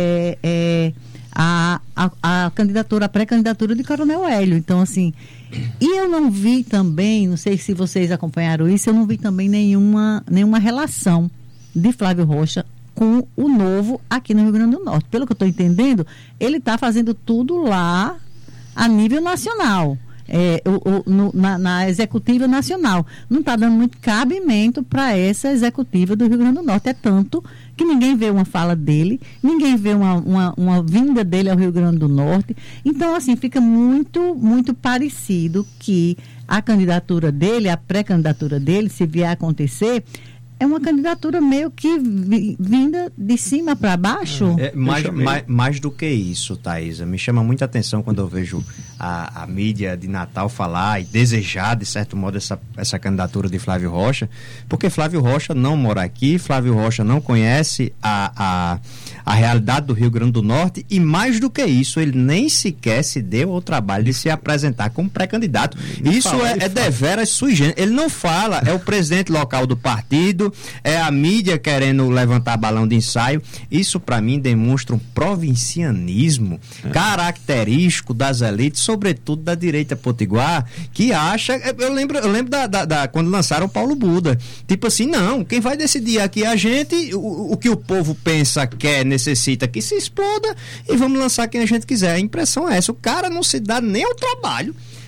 à candidatura, à pré-candidatura de Coronel Hélio. Então, assim, e eu não vi também, não sei se vocês acompanharam isso, eu não vi também nenhuma relação de Flávio Rocha com o Novo aqui no Rio Grande do Norte. Pelo que eu estou entendendo, ele está fazendo tudo lá a nível nacional. Na executiva nacional. Não está dando muito cabimento para essa executiva do Rio Grande do Norte. É tanto que ninguém vê uma fala dele, ninguém vê uma vinda dele ao Rio Grande do Norte. Então, assim, fica muito, muito parecido que a candidatura dele, a pré-candidatura dele, se vier a acontecer, é uma candidatura meio que vinda de cima para baixo. Mais do que isso, Thaisa, me chama muita atenção quando eu vejo a mídia de Natal falar e desejar, de certo modo, essa candidatura de Flávio Rocha, porque Flávio Rocha não mora aqui, Flávio Rocha não conhece a realidade do Rio Grande do Norte e, mais do que isso, ele nem sequer se deu ao trabalho de se apresentar como pré-candidato. Isso é deveras sui generis. Ele não fala, é o presidente local do partido, é a mídia querendo levantar balão de ensaio. Isso, para mim, demonstra um provincianismo característico das elites, sobretudo da direita potiguar, que acha... Eu lembro quando lançaram o Paulo Buda. Tipo assim, não, quem vai decidir aqui é a gente, o que o povo pensa, quer, necessita que se exploda e vamos lançar quem a gente quiser. A impressão é essa. O cara não se dá nem ao trabalho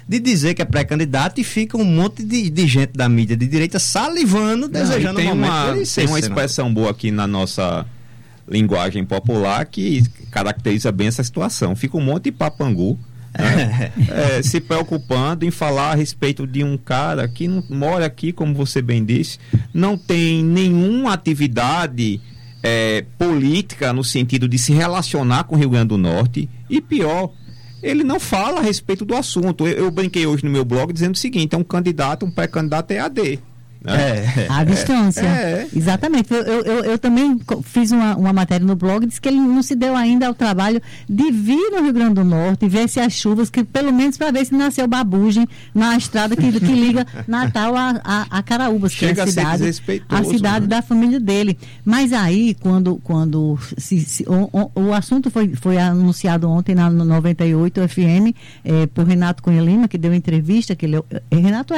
de dizer que é pré-candidato e fica um monte de gente da mídia de direita salivando, desejando tem um momento uma, ele tem ser uma senador. expressão boa aqui na nossa linguagem popular que caracteriza bem essa situação. Fica um monte de papangu, né? Se preocupando em falar a respeito de um cara que não mora aqui, como você bem disse, não tem nenhuma atividade política no sentido de se relacionar com o Rio Grande do Norte, e pior, ele não fala a respeito do assunto. Eu brinquei hoje no meu blog dizendo o seguinte: é um candidato, um pré-candidato EAD. À distância. Exatamente. Eu também fiz uma matéria no blog, disse que ele não se deu ainda ao trabalho de vir no Rio Grande do Norte e ver se as chuvas, que pelo menos para ver se nasceu babugem na estrada que liga Natal a Caraúbas, que é a cidade da família dele. Mas aí, quando o assunto foi anunciado ontem na 98 FM por Renato Cunha Lima, que deu entrevista, que Renato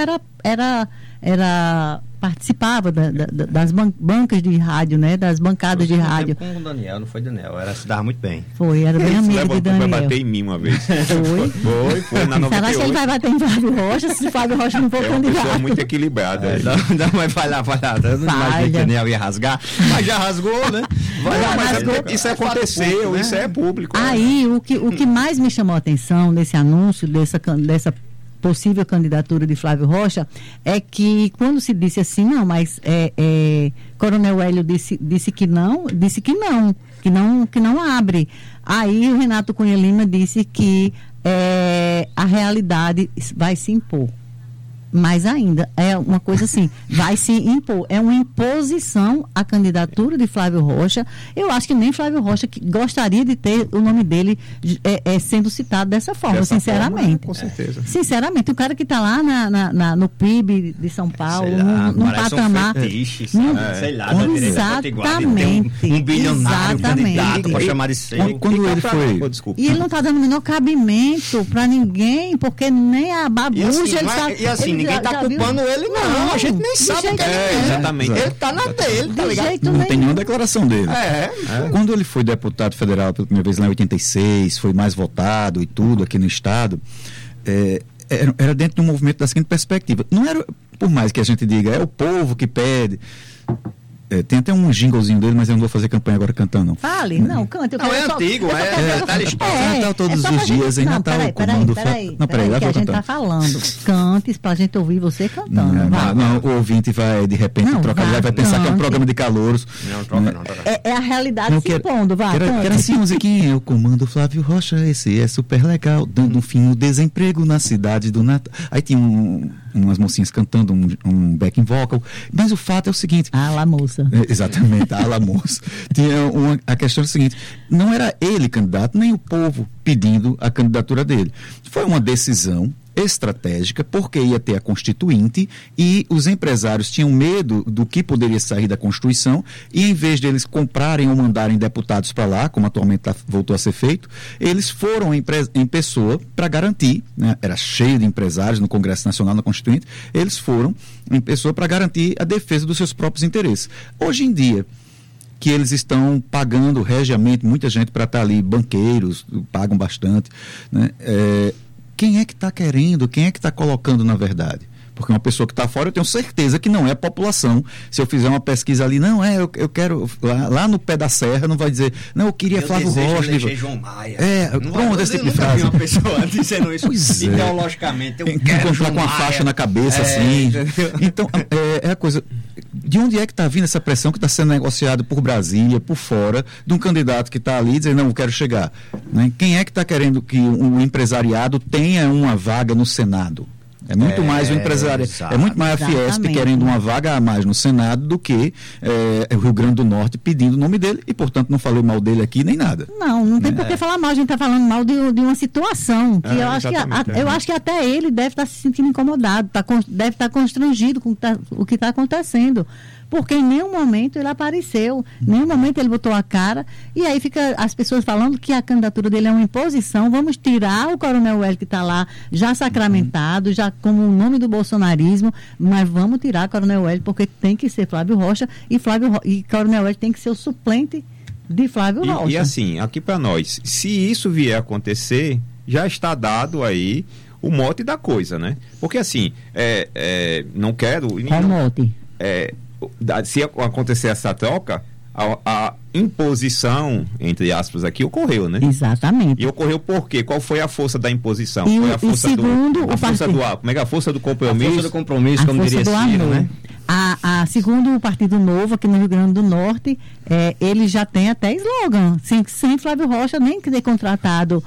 participava das bancas de rádio, né? Das bancadas de rádio. Com o Daniel, não foi Daniel, se dava muito bem. Era bem amigo de Daniel. Vai bater em mim uma vez. Foi na 98. Será que ele vai bater em Flávio Rocha, se Flávio Rocha não for candidato? É uma pessoa muito equilibrada. Não vai falhar. Eu não imaginei que Daniel ia rasgar, mas já rasgou, né? Isso aconteceu, né? Isso é público. Aí, o que mais me chamou a atenção nesse anúncio, dessa possível candidatura de Flávio Rocha, é que quando se disse assim, não, mas Coronel Hélio disse que não abre. Aí o Renato Cunha Lima disse que a realidade vai se impor. Mas ainda, é uma coisa assim, vai se impor. É uma imposição à candidatura de Flávio Rocha. Eu acho que nem Flávio Rocha que gostaria de ter o nome dele sendo citado dessa forma, sinceramente. Com certeza. Sinceramente, o cara que está lá no PIB de São Paulo, num patamar. Exatamente. Um bilionário candidato para chamar de seu. Quando ele foi. E ele não está dando o menor cabimento para ninguém, porque nem a babucha ele está. E assim, ninguém está culpando ele, não. A gente nem sabe o que é. Exatamente. Ele está na dele, tá ligado? Não tem nenhuma declaração dele. Quando ele foi deputado federal pela primeira vez lá em 86, foi mais votado e tudo aqui no estado, era dentro de um movimento da seguinte perspectiva. Não era, por mais que a gente diga, é o povo que pede. Tem até um jinglezinho dele, mas eu não vou fazer campanha agora cantando, não. Fale, não, cante. Não, é antigo, Natal todos os dias, em Natal o comando... Peraí, que a gente tá falando. Cante pra gente ouvir você cantando. Não, o ouvinte vai, de repente, vai pensar que é um programa de calouros. Não, troca. É a realidade se impondo, vai. Quero assim, musiquinha. Eu comando Flávio Rocha, esse é super legal, dando um fim no desemprego na cidade do Natal. Aí tinha umas mocinhas cantando um backing vocal, mas o fato é o seguinte... La moça. Exatamente, a moça. A questão é a seguinte: não era ele candidato, nem o povo pedindo a candidatura dele. Foi uma decisão estratégica, porque ia ter a Constituinte e os empresários tinham medo do que poderia sair da Constituição, e em vez de eles comprarem ou mandarem deputados para lá, como atualmente voltou a ser feito, eles foram em pessoa para garantir, né? Era cheio de empresários no Congresso Nacional, na Constituinte, eles foram em pessoa para garantir a defesa dos seus próprios interesses. Hoje em dia, que eles estão pagando regiamente muita gente para estar ali, banqueiros pagam bastante, né? Quem é que está querendo, quem é que está colocando na verdade? Porque uma pessoa que está fora, eu tenho certeza que não é a população. Se eu fizer uma pesquisa ali, eu quero, lá no pé da serra, não vai dizer, não, eu queria Flávio Rocha. João Maia. Pronto, esse tipo de frase. Uma pessoa dizendo isso ideologicamente, eu quero João com a faixa na cabeça, assim. Então, é a coisa... De onde é que está vindo essa pressão que está sendo negociada por Brasília, por fora, de um candidato que está ali dizendo, não, eu quero chegar? Né? Quem é que está querendo que o empresariado tenha uma vaga no Senado? É muito mais o empresário, é muito mais a Fiesp querendo uma vaga a mais no Senado do que o Rio Grande do Norte pedindo o nome dele, e portanto não falei mal dele aqui nem nada. Não tem por que falar mal, a gente está falando mal de uma situação que eu acho que até ele deve estar se sentindo incomodado, deve estar constrangido com o que está acontecendo. Porque em nenhum momento ele apareceu, em nenhum momento ele botou a cara, e aí fica as pessoas falando que a candidatura dele é uma imposição. Vamos tirar o Coronel Hélio que está lá, já sacramentado, já como o nome do bolsonarismo, mas vamos tirar Coronel Hélio, porque tem que ser Flávio Rocha, e Coronel Hélio tem que ser o suplente de Flávio Rocha. E assim, aqui para nós, se isso vier a acontecer, já está dado aí o mote da coisa, né? Porque assim, não quero... Qual mote? Se acontecer essa troca, a imposição, entre aspas, aqui, ocorreu, né? Exatamente. E ocorreu por quê? Qual foi a força da imposição? E foi a força segundo como é que é a força do compromisso? A força do compromisso, como diria Ciro, né? Segundo o Partido Novo, aqui no Rio Grande do Norte, ele já tem até slogan, sem Flávio Rocha nem ter contratado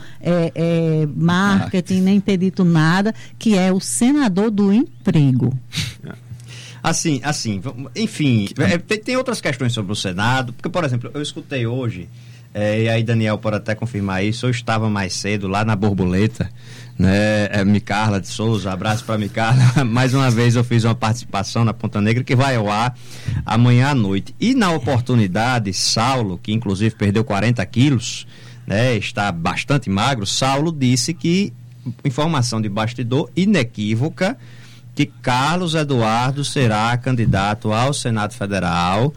marketing, nem ter dito nada, que é o senador do emprego. Assim, enfim, tem outras questões sobre o Senado, porque, por exemplo, eu escutei hoje, e aí Daniel pode até confirmar isso, eu estava mais cedo lá na Borboleta, né, Micarla de Souza, abraço para Micarla, mais uma vez eu fiz uma participação na Ponta Negra que vai ao ar amanhã à noite, e na oportunidade, Saulo, que inclusive perdeu 40 quilos, né, está bastante magro, Saulo disse que, informação de bastidor inequívoca, que Carlos Eduardo será candidato ao Senado Federal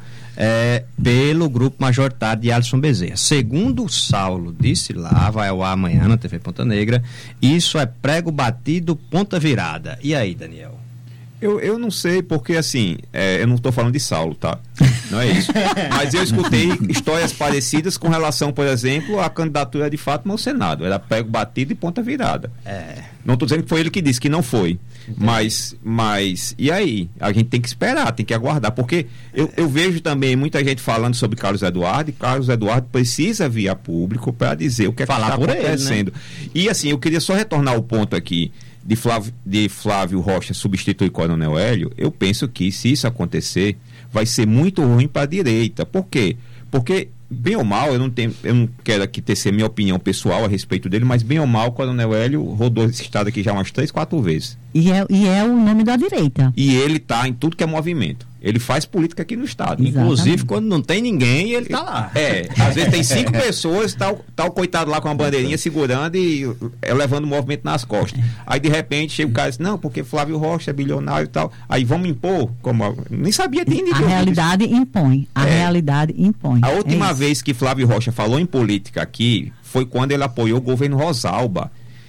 pelo grupo majoritário de Alisson Bezerra. Segundo o Saulo disse lá, vai ao ar amanhã na TV Ponta Negra, isso é prego batido, ponta virada. E aí, Daniel? Eu não sei, porque assim, eu não estou falando de Saulo, tá? Não é isso. Mas eu escutei histórias parecidas com relação, por exemplo, à candidatura de Fátima ao Senado. Era prego batido e ponta virada. Não estou dizendo que foi ele que disse, que não foi. Mas, e aí? A gente tem que esperar, tem que aguardar, porque eu vejo também muita gente falando sobre Carlos Eduardo, e Carlos Eduardo precisa vir a público para dizer o que está acontecendo. Ele, né? E assim, eu queria só retornar ao ponto aqui de Flávio Rocha substituir Coronel Hélio. Eu penso que, se isso acontecer, vai ser muito ruim para a direita. Por quê? Porque, bem ou mal, eu não quero aqui tecer minha opinião pessoal a respeito dele, mas bem ou mal, o Coronel Hélio rodou esse estado aqui já umas 3, 4 vezes. E é o nome da direita. E ele está em tudo que é movimento. Ele faz política aqui no estado. Exatamente. Inclusive, quando não tem ninguém, ele está lá. Às vezes tem 5 pessoas, tá o coitado lá com a bandeirinha segurando e levando o movimento nas costas. Aí, de repente, chega o cara e diz, não, porque Flávio Rocha é bilionário e tal. Aí vamos impor, nem sabia, tem ninguém. A realidade impõe. Realidade impõe. A última vez que Flávio Rocha falou em política aqui foi quando ele apoiou o governo Rosalba,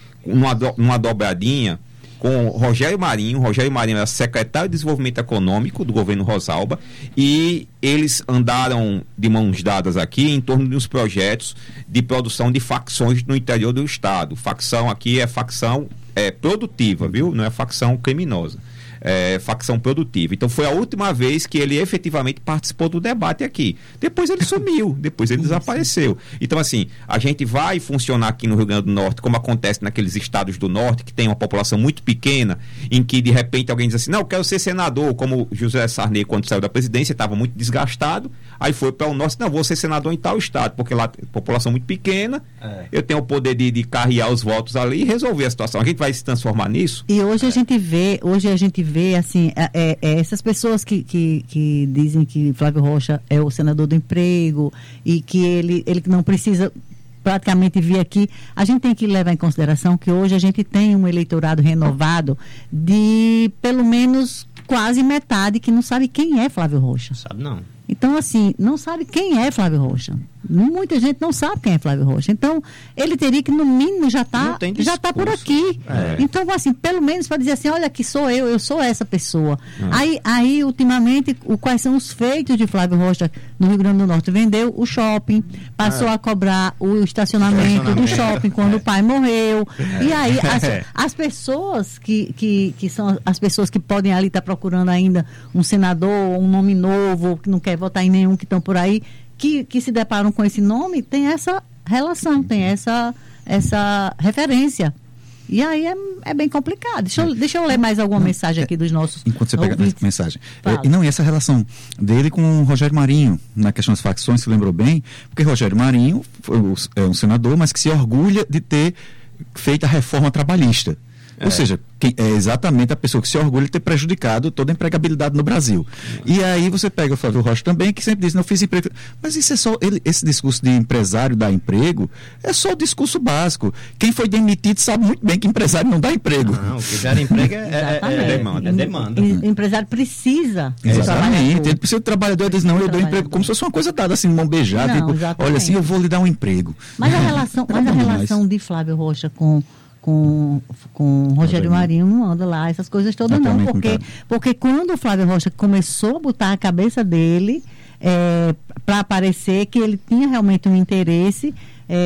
numa dobradinha com Rogério Marinho. Rogério Marinho era secretário de Desenvolvimento Econômico do governo Rosalba, e eles andaram de mãos dadas aqui em torno de uns projetos de produção de facções no interior do estado. Facção aqui é facção produtiva, viu? Não é facção criminosa. Facção produtiva. Então foi a última vez que ele efetivamente participou do debate aqui. Depois ele sumiu, depois ele desapareceu. Então assim, a gente vai funcionar aqui no Rio Grande do Norte como acontece naqueles estados do Norte que tem uma população muito pequena, em que de repente alguém diz assim, não, eu quero ser senador, como José Sarney quando saiu da presidência, estava muito desgastado, aí foi para o Norte, não, vou ser senador em tal estado, porque lá tem população muito pequena, eu tenho o poder de carrear os votos ali e resolver a situação. A gente vai se transformar nisso. E hoje a gente vê assim, essas pessoas que dizem que Flávio Rocha é o senador do emprego e que ele não precisa praticamente vir aqui, a gente tem que levar em consideração que hoje a gente tem um eleitorado renovado de pelo menos quase metade que não sabe quem é Flávio Rocha. Sabe não. Então, assim, não sabe quem é Flávio Rocha. Muita gente não sabe quem é Flávio Rocha. Então, ele teria que, no mínimo, já tá por aqui. Então, assim, pelo menos para dizer assim, olha, aqui sou eu sou essa pessoa. Aí, ultimamente, quais são os feitos de Flávio Rocha no Rio Grande do Norte? Vendeu o shopping, passou a cobrar o estacionamento do shopping quando o pai morreu. E aí, as pessoas que são as pessoas que podem ali estar procurando ainda um senador, um nome novo, que não quer votar em nenhum, que estão por aí, que se deparam com esse nome, tem essa relação, tem essa referência. E aí é bem complicado. Deixa eu ler mais alguma mensagem aqui dos nossos enquanto você pega essa mensagem. E essa relação dele com o Rogério Marinho, na questão das facções, se lembrou bem, porque Rogério Marinho é um senador, mas que se orgulha de ter feito a reforma trabalhista. Ou seja, é exatamente a pessoa que se orgulha de ter prejudicado toda a empregabilidade no Brasil. E aí você pega o Flávio Rocha também, que sempre diz, não fiz emprego. Mas isso é só, esse discurso de empresário dar emprego, é só o discurso básico. Quem foi demitido sabe muito bem que empresário não dá emprego. Não, o que gera emprego é demanda. O empresário precisa. Exatamente. Ele precisa do trabalhador, diz, não, eu dou emprego, como se fosse uma coisa dada assim, mão beijada. Tipo, olha, assim, eu vou lhe dar um emprego. Mas a relação de Flávio Rocha com Rogério Marinho não anda lá, essas coisas todas não, porque quando o Flávio Rocha começou a botar a cabeça dele para aparecer que ele tinha realmente um interesse,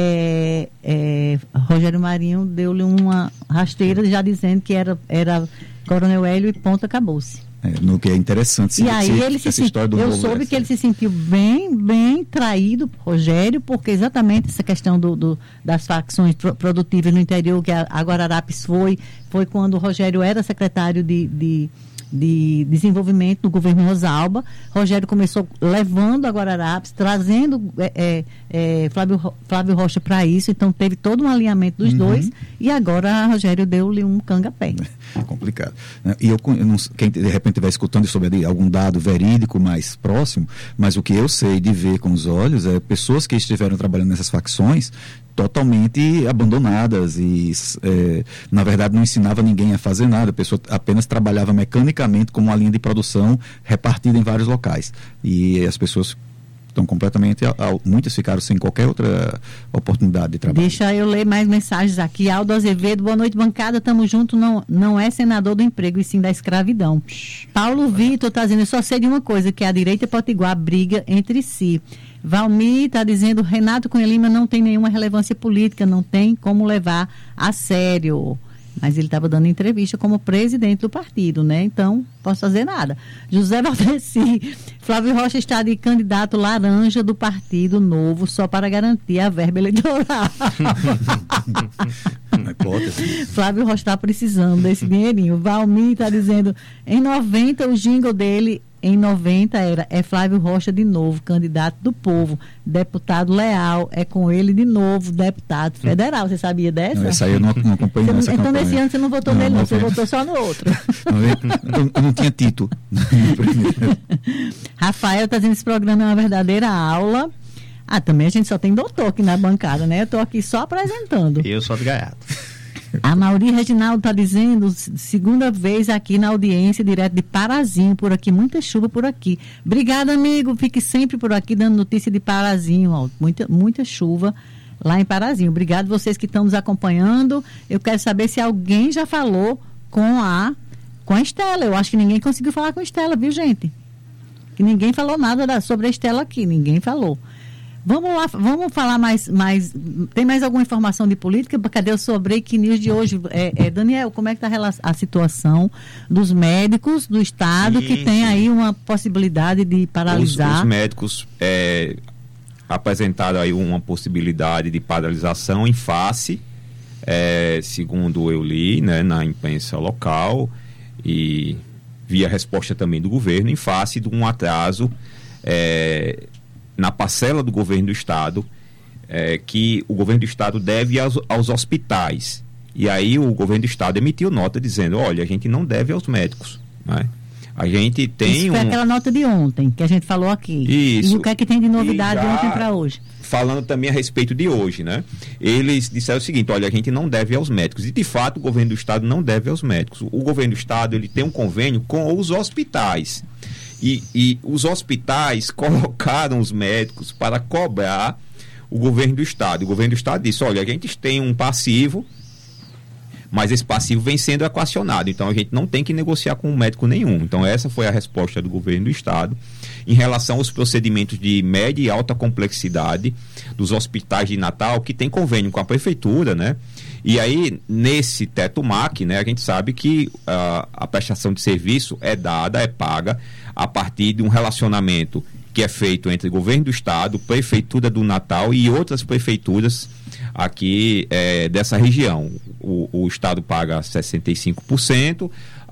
Rogério Marinho deu-lhe uma rasteira já dizendo que era Coronel Hélio e ponto, acabou-se. No que é interessante. E aí eu soube que ele se sentiu bem traído, Rogério, porque exatamente essa questão das facções produtivas no interior, que a Guararapes foi quando o Rogério era secretário de desenvolvimento do governo Rosalba. Rogério começou levando a Guararapes, trazendo Flávio Rocha para isso, então teve todo um alinhamento dos dois, e agora Rogério deu-lhe um canga-pé. Complicado. E quem de repente estiver escutando sobre algum dado verídico mais próximo, mas o que eu sei de ver com os olhos é pessoas que estiveram trabalhando nessas facções totalmente abandonadas e, na verdade, não ensinava ninguém a fazer nada. A pessoa apenas trabalhava mecanicamente como uma linha de produção repartida em vários locais. E as pessoas estão completamente... Muitas ficaram sem qualquer outra oportunidade de trabalho. Deixa eu ler mais mensagens aqui. Aldo Azevedo, boa noite, bancada. Tamo junto. Não é senador do emprego, e sim da escravidão. Paulo Vitor está dizendo, eu só sei de uma coisa, que a direita potiguar briga entre si. Valmir está dizendo, Renato Cunha Lima não tem nenhuma relevância política, não tem como levar a sério. Mas ele estava dando entrevista como presidente do partido, né? Então, posso fazer nada. José Valdeci, Flávio Rocha está de candidato laranja do Partido Novo só para garantir a verba eleitoral. Flávio Rocha está precisando desse dinheirinho. Valmir está dizendo, em 90 o jingle dele... Em 90 é Flávio Rocha de novo, candidato do povo, deputado leal, é com ele de novo, deputado federal. Você sabia dessa? Não, essa aí eu não acompanhei nessa então, campanha. nesse ano você não votou nele, não, você votou só no outro. Eu não tinha título. Rafael está dizendo que esse programa é uma verdadeira aula. Também a gente só tem doutor aqui na bancada, né? Eu estou aqui só apresentando. Eu sou de gaiato. A Mauri Reginaldo está dizendo, segunda vez aqui na audiência, direto de Parazinho, por aqui, muita chuva por aqui. Obrigada, amigo, fique sempre por aqui dando notícia de Parazinho, ó, muita chuva lá em Parazinho. Obrigado vocês que estão nos acompanhando. Eu quero saber se alguém já falou com a Estela. Eu acho que ninguém conseguiu falar com a Estela, viu, gente? Que ninguém falou nada sobre a Estela aqui, ninguém falou. Vamos lá, vamos falar mais. Tem mais alguma informação de política? Cadê o seu break news de hoje? Daniel, como é que está a situação dos médicos do Estado que tem aí uma possibilidade de paralisar? Os médicos apresentaram aí uma possibilidade de paralisação em face, segundo eu li, né, na imprensa local, e vi a resposta também do governo, em face de um atraso na parcela do governo do Estado, que o governo do Estado deve aos hospitais. E aí o governo do Estado emitiu nota dizendo, olha, a gente não deve aos médicos, né? A gente tem Isso foi aquela nota de ontem, que a gente falou aqui. Isso. E o que é que tem de novidade de ontem para hoje? Falando também a respeito de hoje, né? Eles disseram o seguinte, olha, a gente não deve aos médicos. E, de fato, o governo do Estado não deve aos médicos. O governo do Estado, ele tem um convênio com os hospitais. E os hospitais colocaram os médicos para cobrar o governo do Estado. O governo do Estado disse, olha, a gente tem um passivo, mas esse passivo vem sendo equacionado, então a gente não tem que negociar com médico nenhum. Então essa foi a resposta do governo do Estado em relação aos procedimentos de média e alta complexidade dos hospitais de Natal, que tem convênio com a prefeitura, né? E aí, nesse teto MAC, né, a gente sabe que a prestação de serviço é dada, é paga a partir de um relacionamento que é feito entre o governo do Estado, prefeitura do Natal e outras prefeituras aqui dessa região. O Estado paga 65%,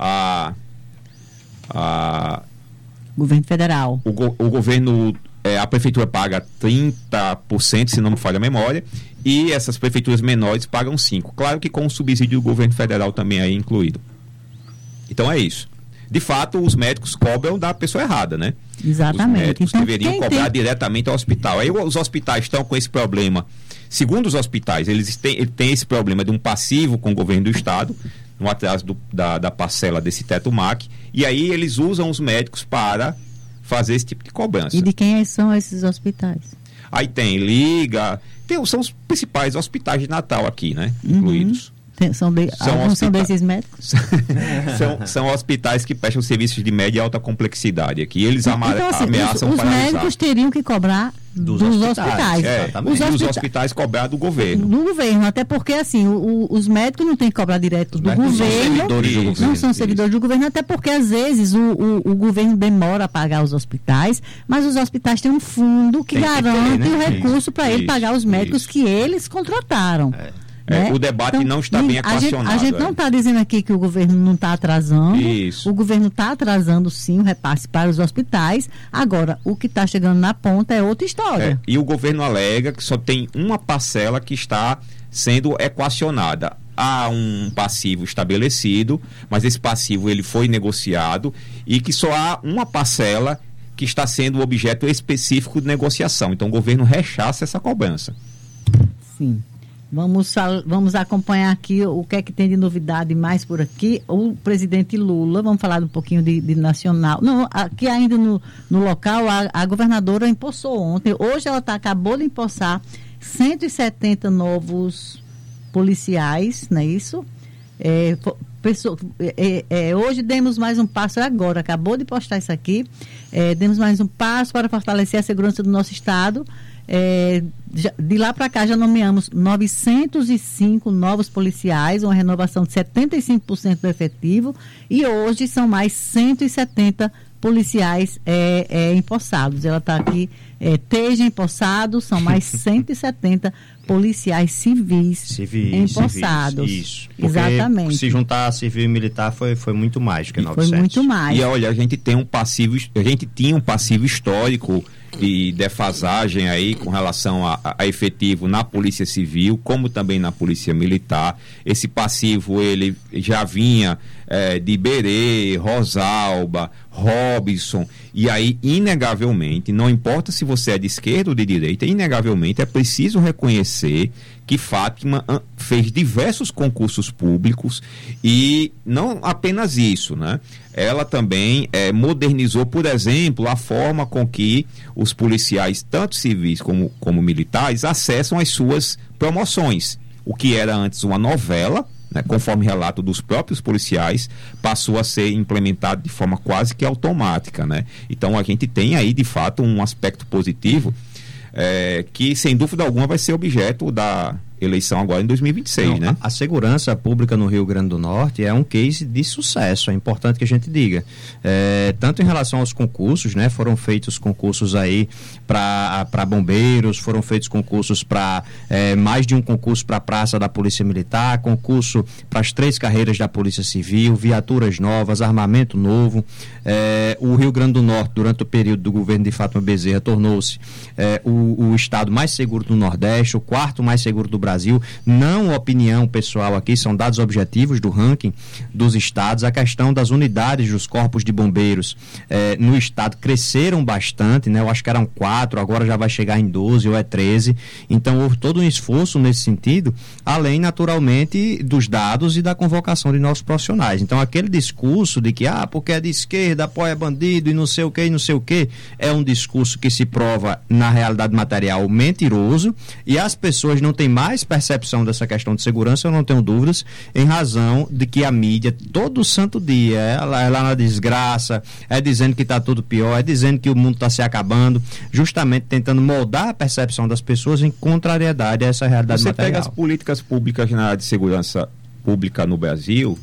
governo federal. O governo, a prefeitura paga 30%, se não me falha a memória, e essas prefeituras menores pagam 5%. Claro que com o subsídio do governo federal também aí incluído. Então é isso. De fato, os médicos cobram da pessoa errada, né? Exatamente. Os médicos então, deveriam cobrar diretamente ao hospital. Aí os hospitais estão com esse problema. Segundo os hospitais, eles têm esse problema de um passivo com o governo do Estado, no atraso da parcela desse teto MAC, e aí eles usam os médicos para fazer esse tipo de cobrança. E de quem são esses hospitais? Aí tem Liga, são os principais hospitais de Natal aqui, né? Incluídos. Alguns são desses médicos? são hospitais que prestam serviços de média e alta complexidade aqui. Eles ameaçam os paralisar. médicos teriam que cobrar dos hospitais. Os hospitais cobrar do governo. Do governo, até porque assim, os médicos não têm que cobrar direto do governo. Não são servidores do governo, até porque às vezes o governo demora a pagar os hospitais, mas os hospitais têm um fundo que garante o recurso para ele pagar os médicos que eles contrataram. Né? O debate então, não está bem equacionado. A gente não está dizendo aqui que o governo não está atrasando. Isso. O governo está atrasando, sim, o repasse para os hospitais. Agora, o que está chegando na ponta é outra história. E o governo alega que só tem uma parcela que está sendo equacionada. Há um passivo estabelecido, mas esse passivo ele foi negociado e que só há uma parcela que está sendo objeto específico de negociação. Então, o governo rechaça essa cobrança. Sim. Vamos acompanhar aqui o que é que tem de novidade mais por aqui. O presidente Lula, vamos falar um pouquinho de nacional. Não, aqui ainda no local, a governadora empossou ontem. Hoje ela acabou de empossar 170 novos policiais, não é isso? Hoje demos mais um passo, agora, acabou de postar isso aqui. Demos mais um passo para fortalecer a segurança do nosso estado. De lá para cá já nomeamos 905 novos policiais, uma renovação de 75% do efetivo, e hoje são mais 170 policiais empossados. Ela está aqui, esteja empossado, são mais 170 policiais civis empossados. Isso. Exatamente. Se juntar civil e militar foi muito mais do que 900. Foi muito mais. E olha, a gente tinha um passivo histórico de defasagem aí com relação a efetivo na Polícia Civil, como também na Polícia Militar. Esse passivo ele já vinha de Iberê, Rosalba, Robson, e aí inegavelmente, não importa se você é de esquerda ou de direita, inegavelmente é preciso reconhecer que Fátima fez diversos concursos públicos e não apenas isso, né? Ela também modernizou, por exemplo, a forma com que os policiais, tanto civis como militares, acessam as suas promoções. O que era antes uma novela, né, conforme relato dos próprios policiais, passou a ser implementado de forma quase que automática, né? Então a gente tem aí de fato um aspecto positivo que sem dúvida alguma vai ser objeto da eleição agora em 2026, né? A segurança pública no Rio Grande do Norte é um case de sucesso, é importante que a gente diga. Tanto em relação aos concursos, né? Foram feitos concursos aí para bombeiros, foram feitos concursos para mais de um concurso para a praça da Polícia Militar, concurso para as 3 carreiras da Polícia Civil, viaturas novas, armamento novo. O Rio Grande do Norte, durante o período do governo de Fátima Bezerra, tornou-se o estado mais seguro do Nordeste, o 4º mais seguro do Brasil. Não opinião pessoal aqui, são dados objetivos do ranking dos estados. A questão das unidades dos corpos de bombeiros no estado cresceram bastante, né? Eu acho que eram 4, agora já vai chegar em 12 ou 13. Então houve todo um esforço nesse sentido, além naturalmente dos dados e da convocação de novos profissionais. Então aquele discurso de que porque é de esquerda, apoia bandido e não sei o que, é um discurso que se prova na realidade material mentiroso, e as pessoas não têm mais percepção dessa questão de segurança, eu não tenho dúvidas, em razão de que a mídia todo santo dia é lá na desgraça, é dizendo que está tudo pior, é dizendo que o mundo está se acabando, justamente tentando moldar a percepção das pessoas em contrariedade a essa realidade material. Você pega as políticas públicas na área de segurança pública no Brasil,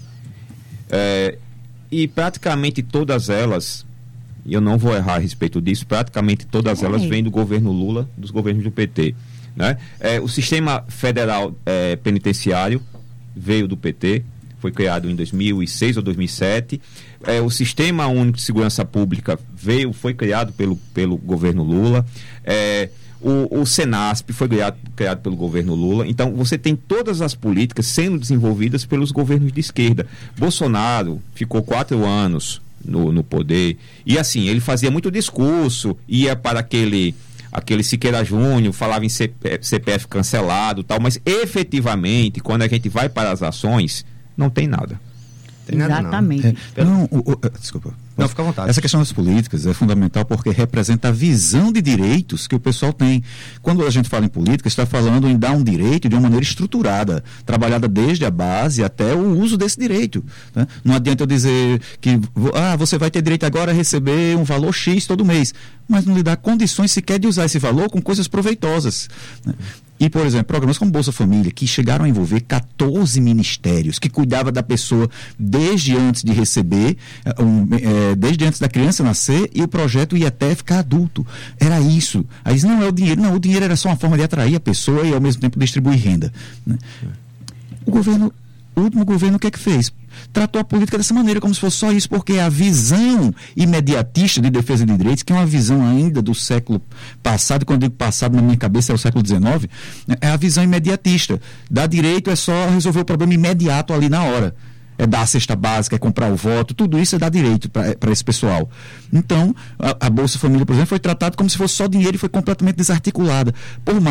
e praticamente todas elas, e eu não vou errar a respeito disso, praticamente todas elas vêm do governo Lula, dos governos do PT, né? O sistema federal penitenciário veio do PT, foi criado em 2006 ou 2007. O sistema único de segurança pública foi criado pelo governo Lula. O Senasp foi criado pelo governo Lula. Então você tem todas as políticas sendo desenvolvidas pelos governos de esquerda. Bolsonaro ficou 4 anos no poder, e assim, ele fazia muito discurso, ia para aquele Siqueira Júnior, falava em CPF cancelado, tal, mas efetivamente, quando a gente vai para as ações, não tem nada. Exatamente. Desculpa. Não, fica à vontade. Essa questão das políticas é fundamental porque representa a visão de direitos que o pessoal tem. Quando a gente fala em política, está falando em dar um direito de uma maneira estruturada, trabalhada desde a base até o uso desse direito. Né? Não adianta eu dizer que você vai ter direito agora a receber um valor X todo mês, mas não lhe dá condições sequer de usar esse valor com coisas proveitosas. Né? E, por exemplo, programas como Bolsa Família, que chegaram a envolver 14 ministérios, que cuidava da pessoa desde antes de receber, desde antes da criança nascer, e o projeto ia até ficar adulto. Era isso. Aí não é o dinheiro. Não, o dinheiro era só uma forma de atrair a pessoa e, ao mesmo tempo, distribuir renda. Né? O último governo, o que é que fez? Tratou a política dessa maneira, como se fosse só isso, porque a visão imediatista de defesa de direitos, que é uma visão ainda do século passado, quando eu digo passado na minha cabeça é o século XIX, é a visão imediatista. Dar direito é só resolver o problema imediato ali na hora. É dar a cesta básica, é comprar o voto, tudo isso é dar direito para esse pessoal. Então, a Bolsa Família, por exemplo, foi tratada como se fosse só dinheiro e foi completamente desarticulada. Por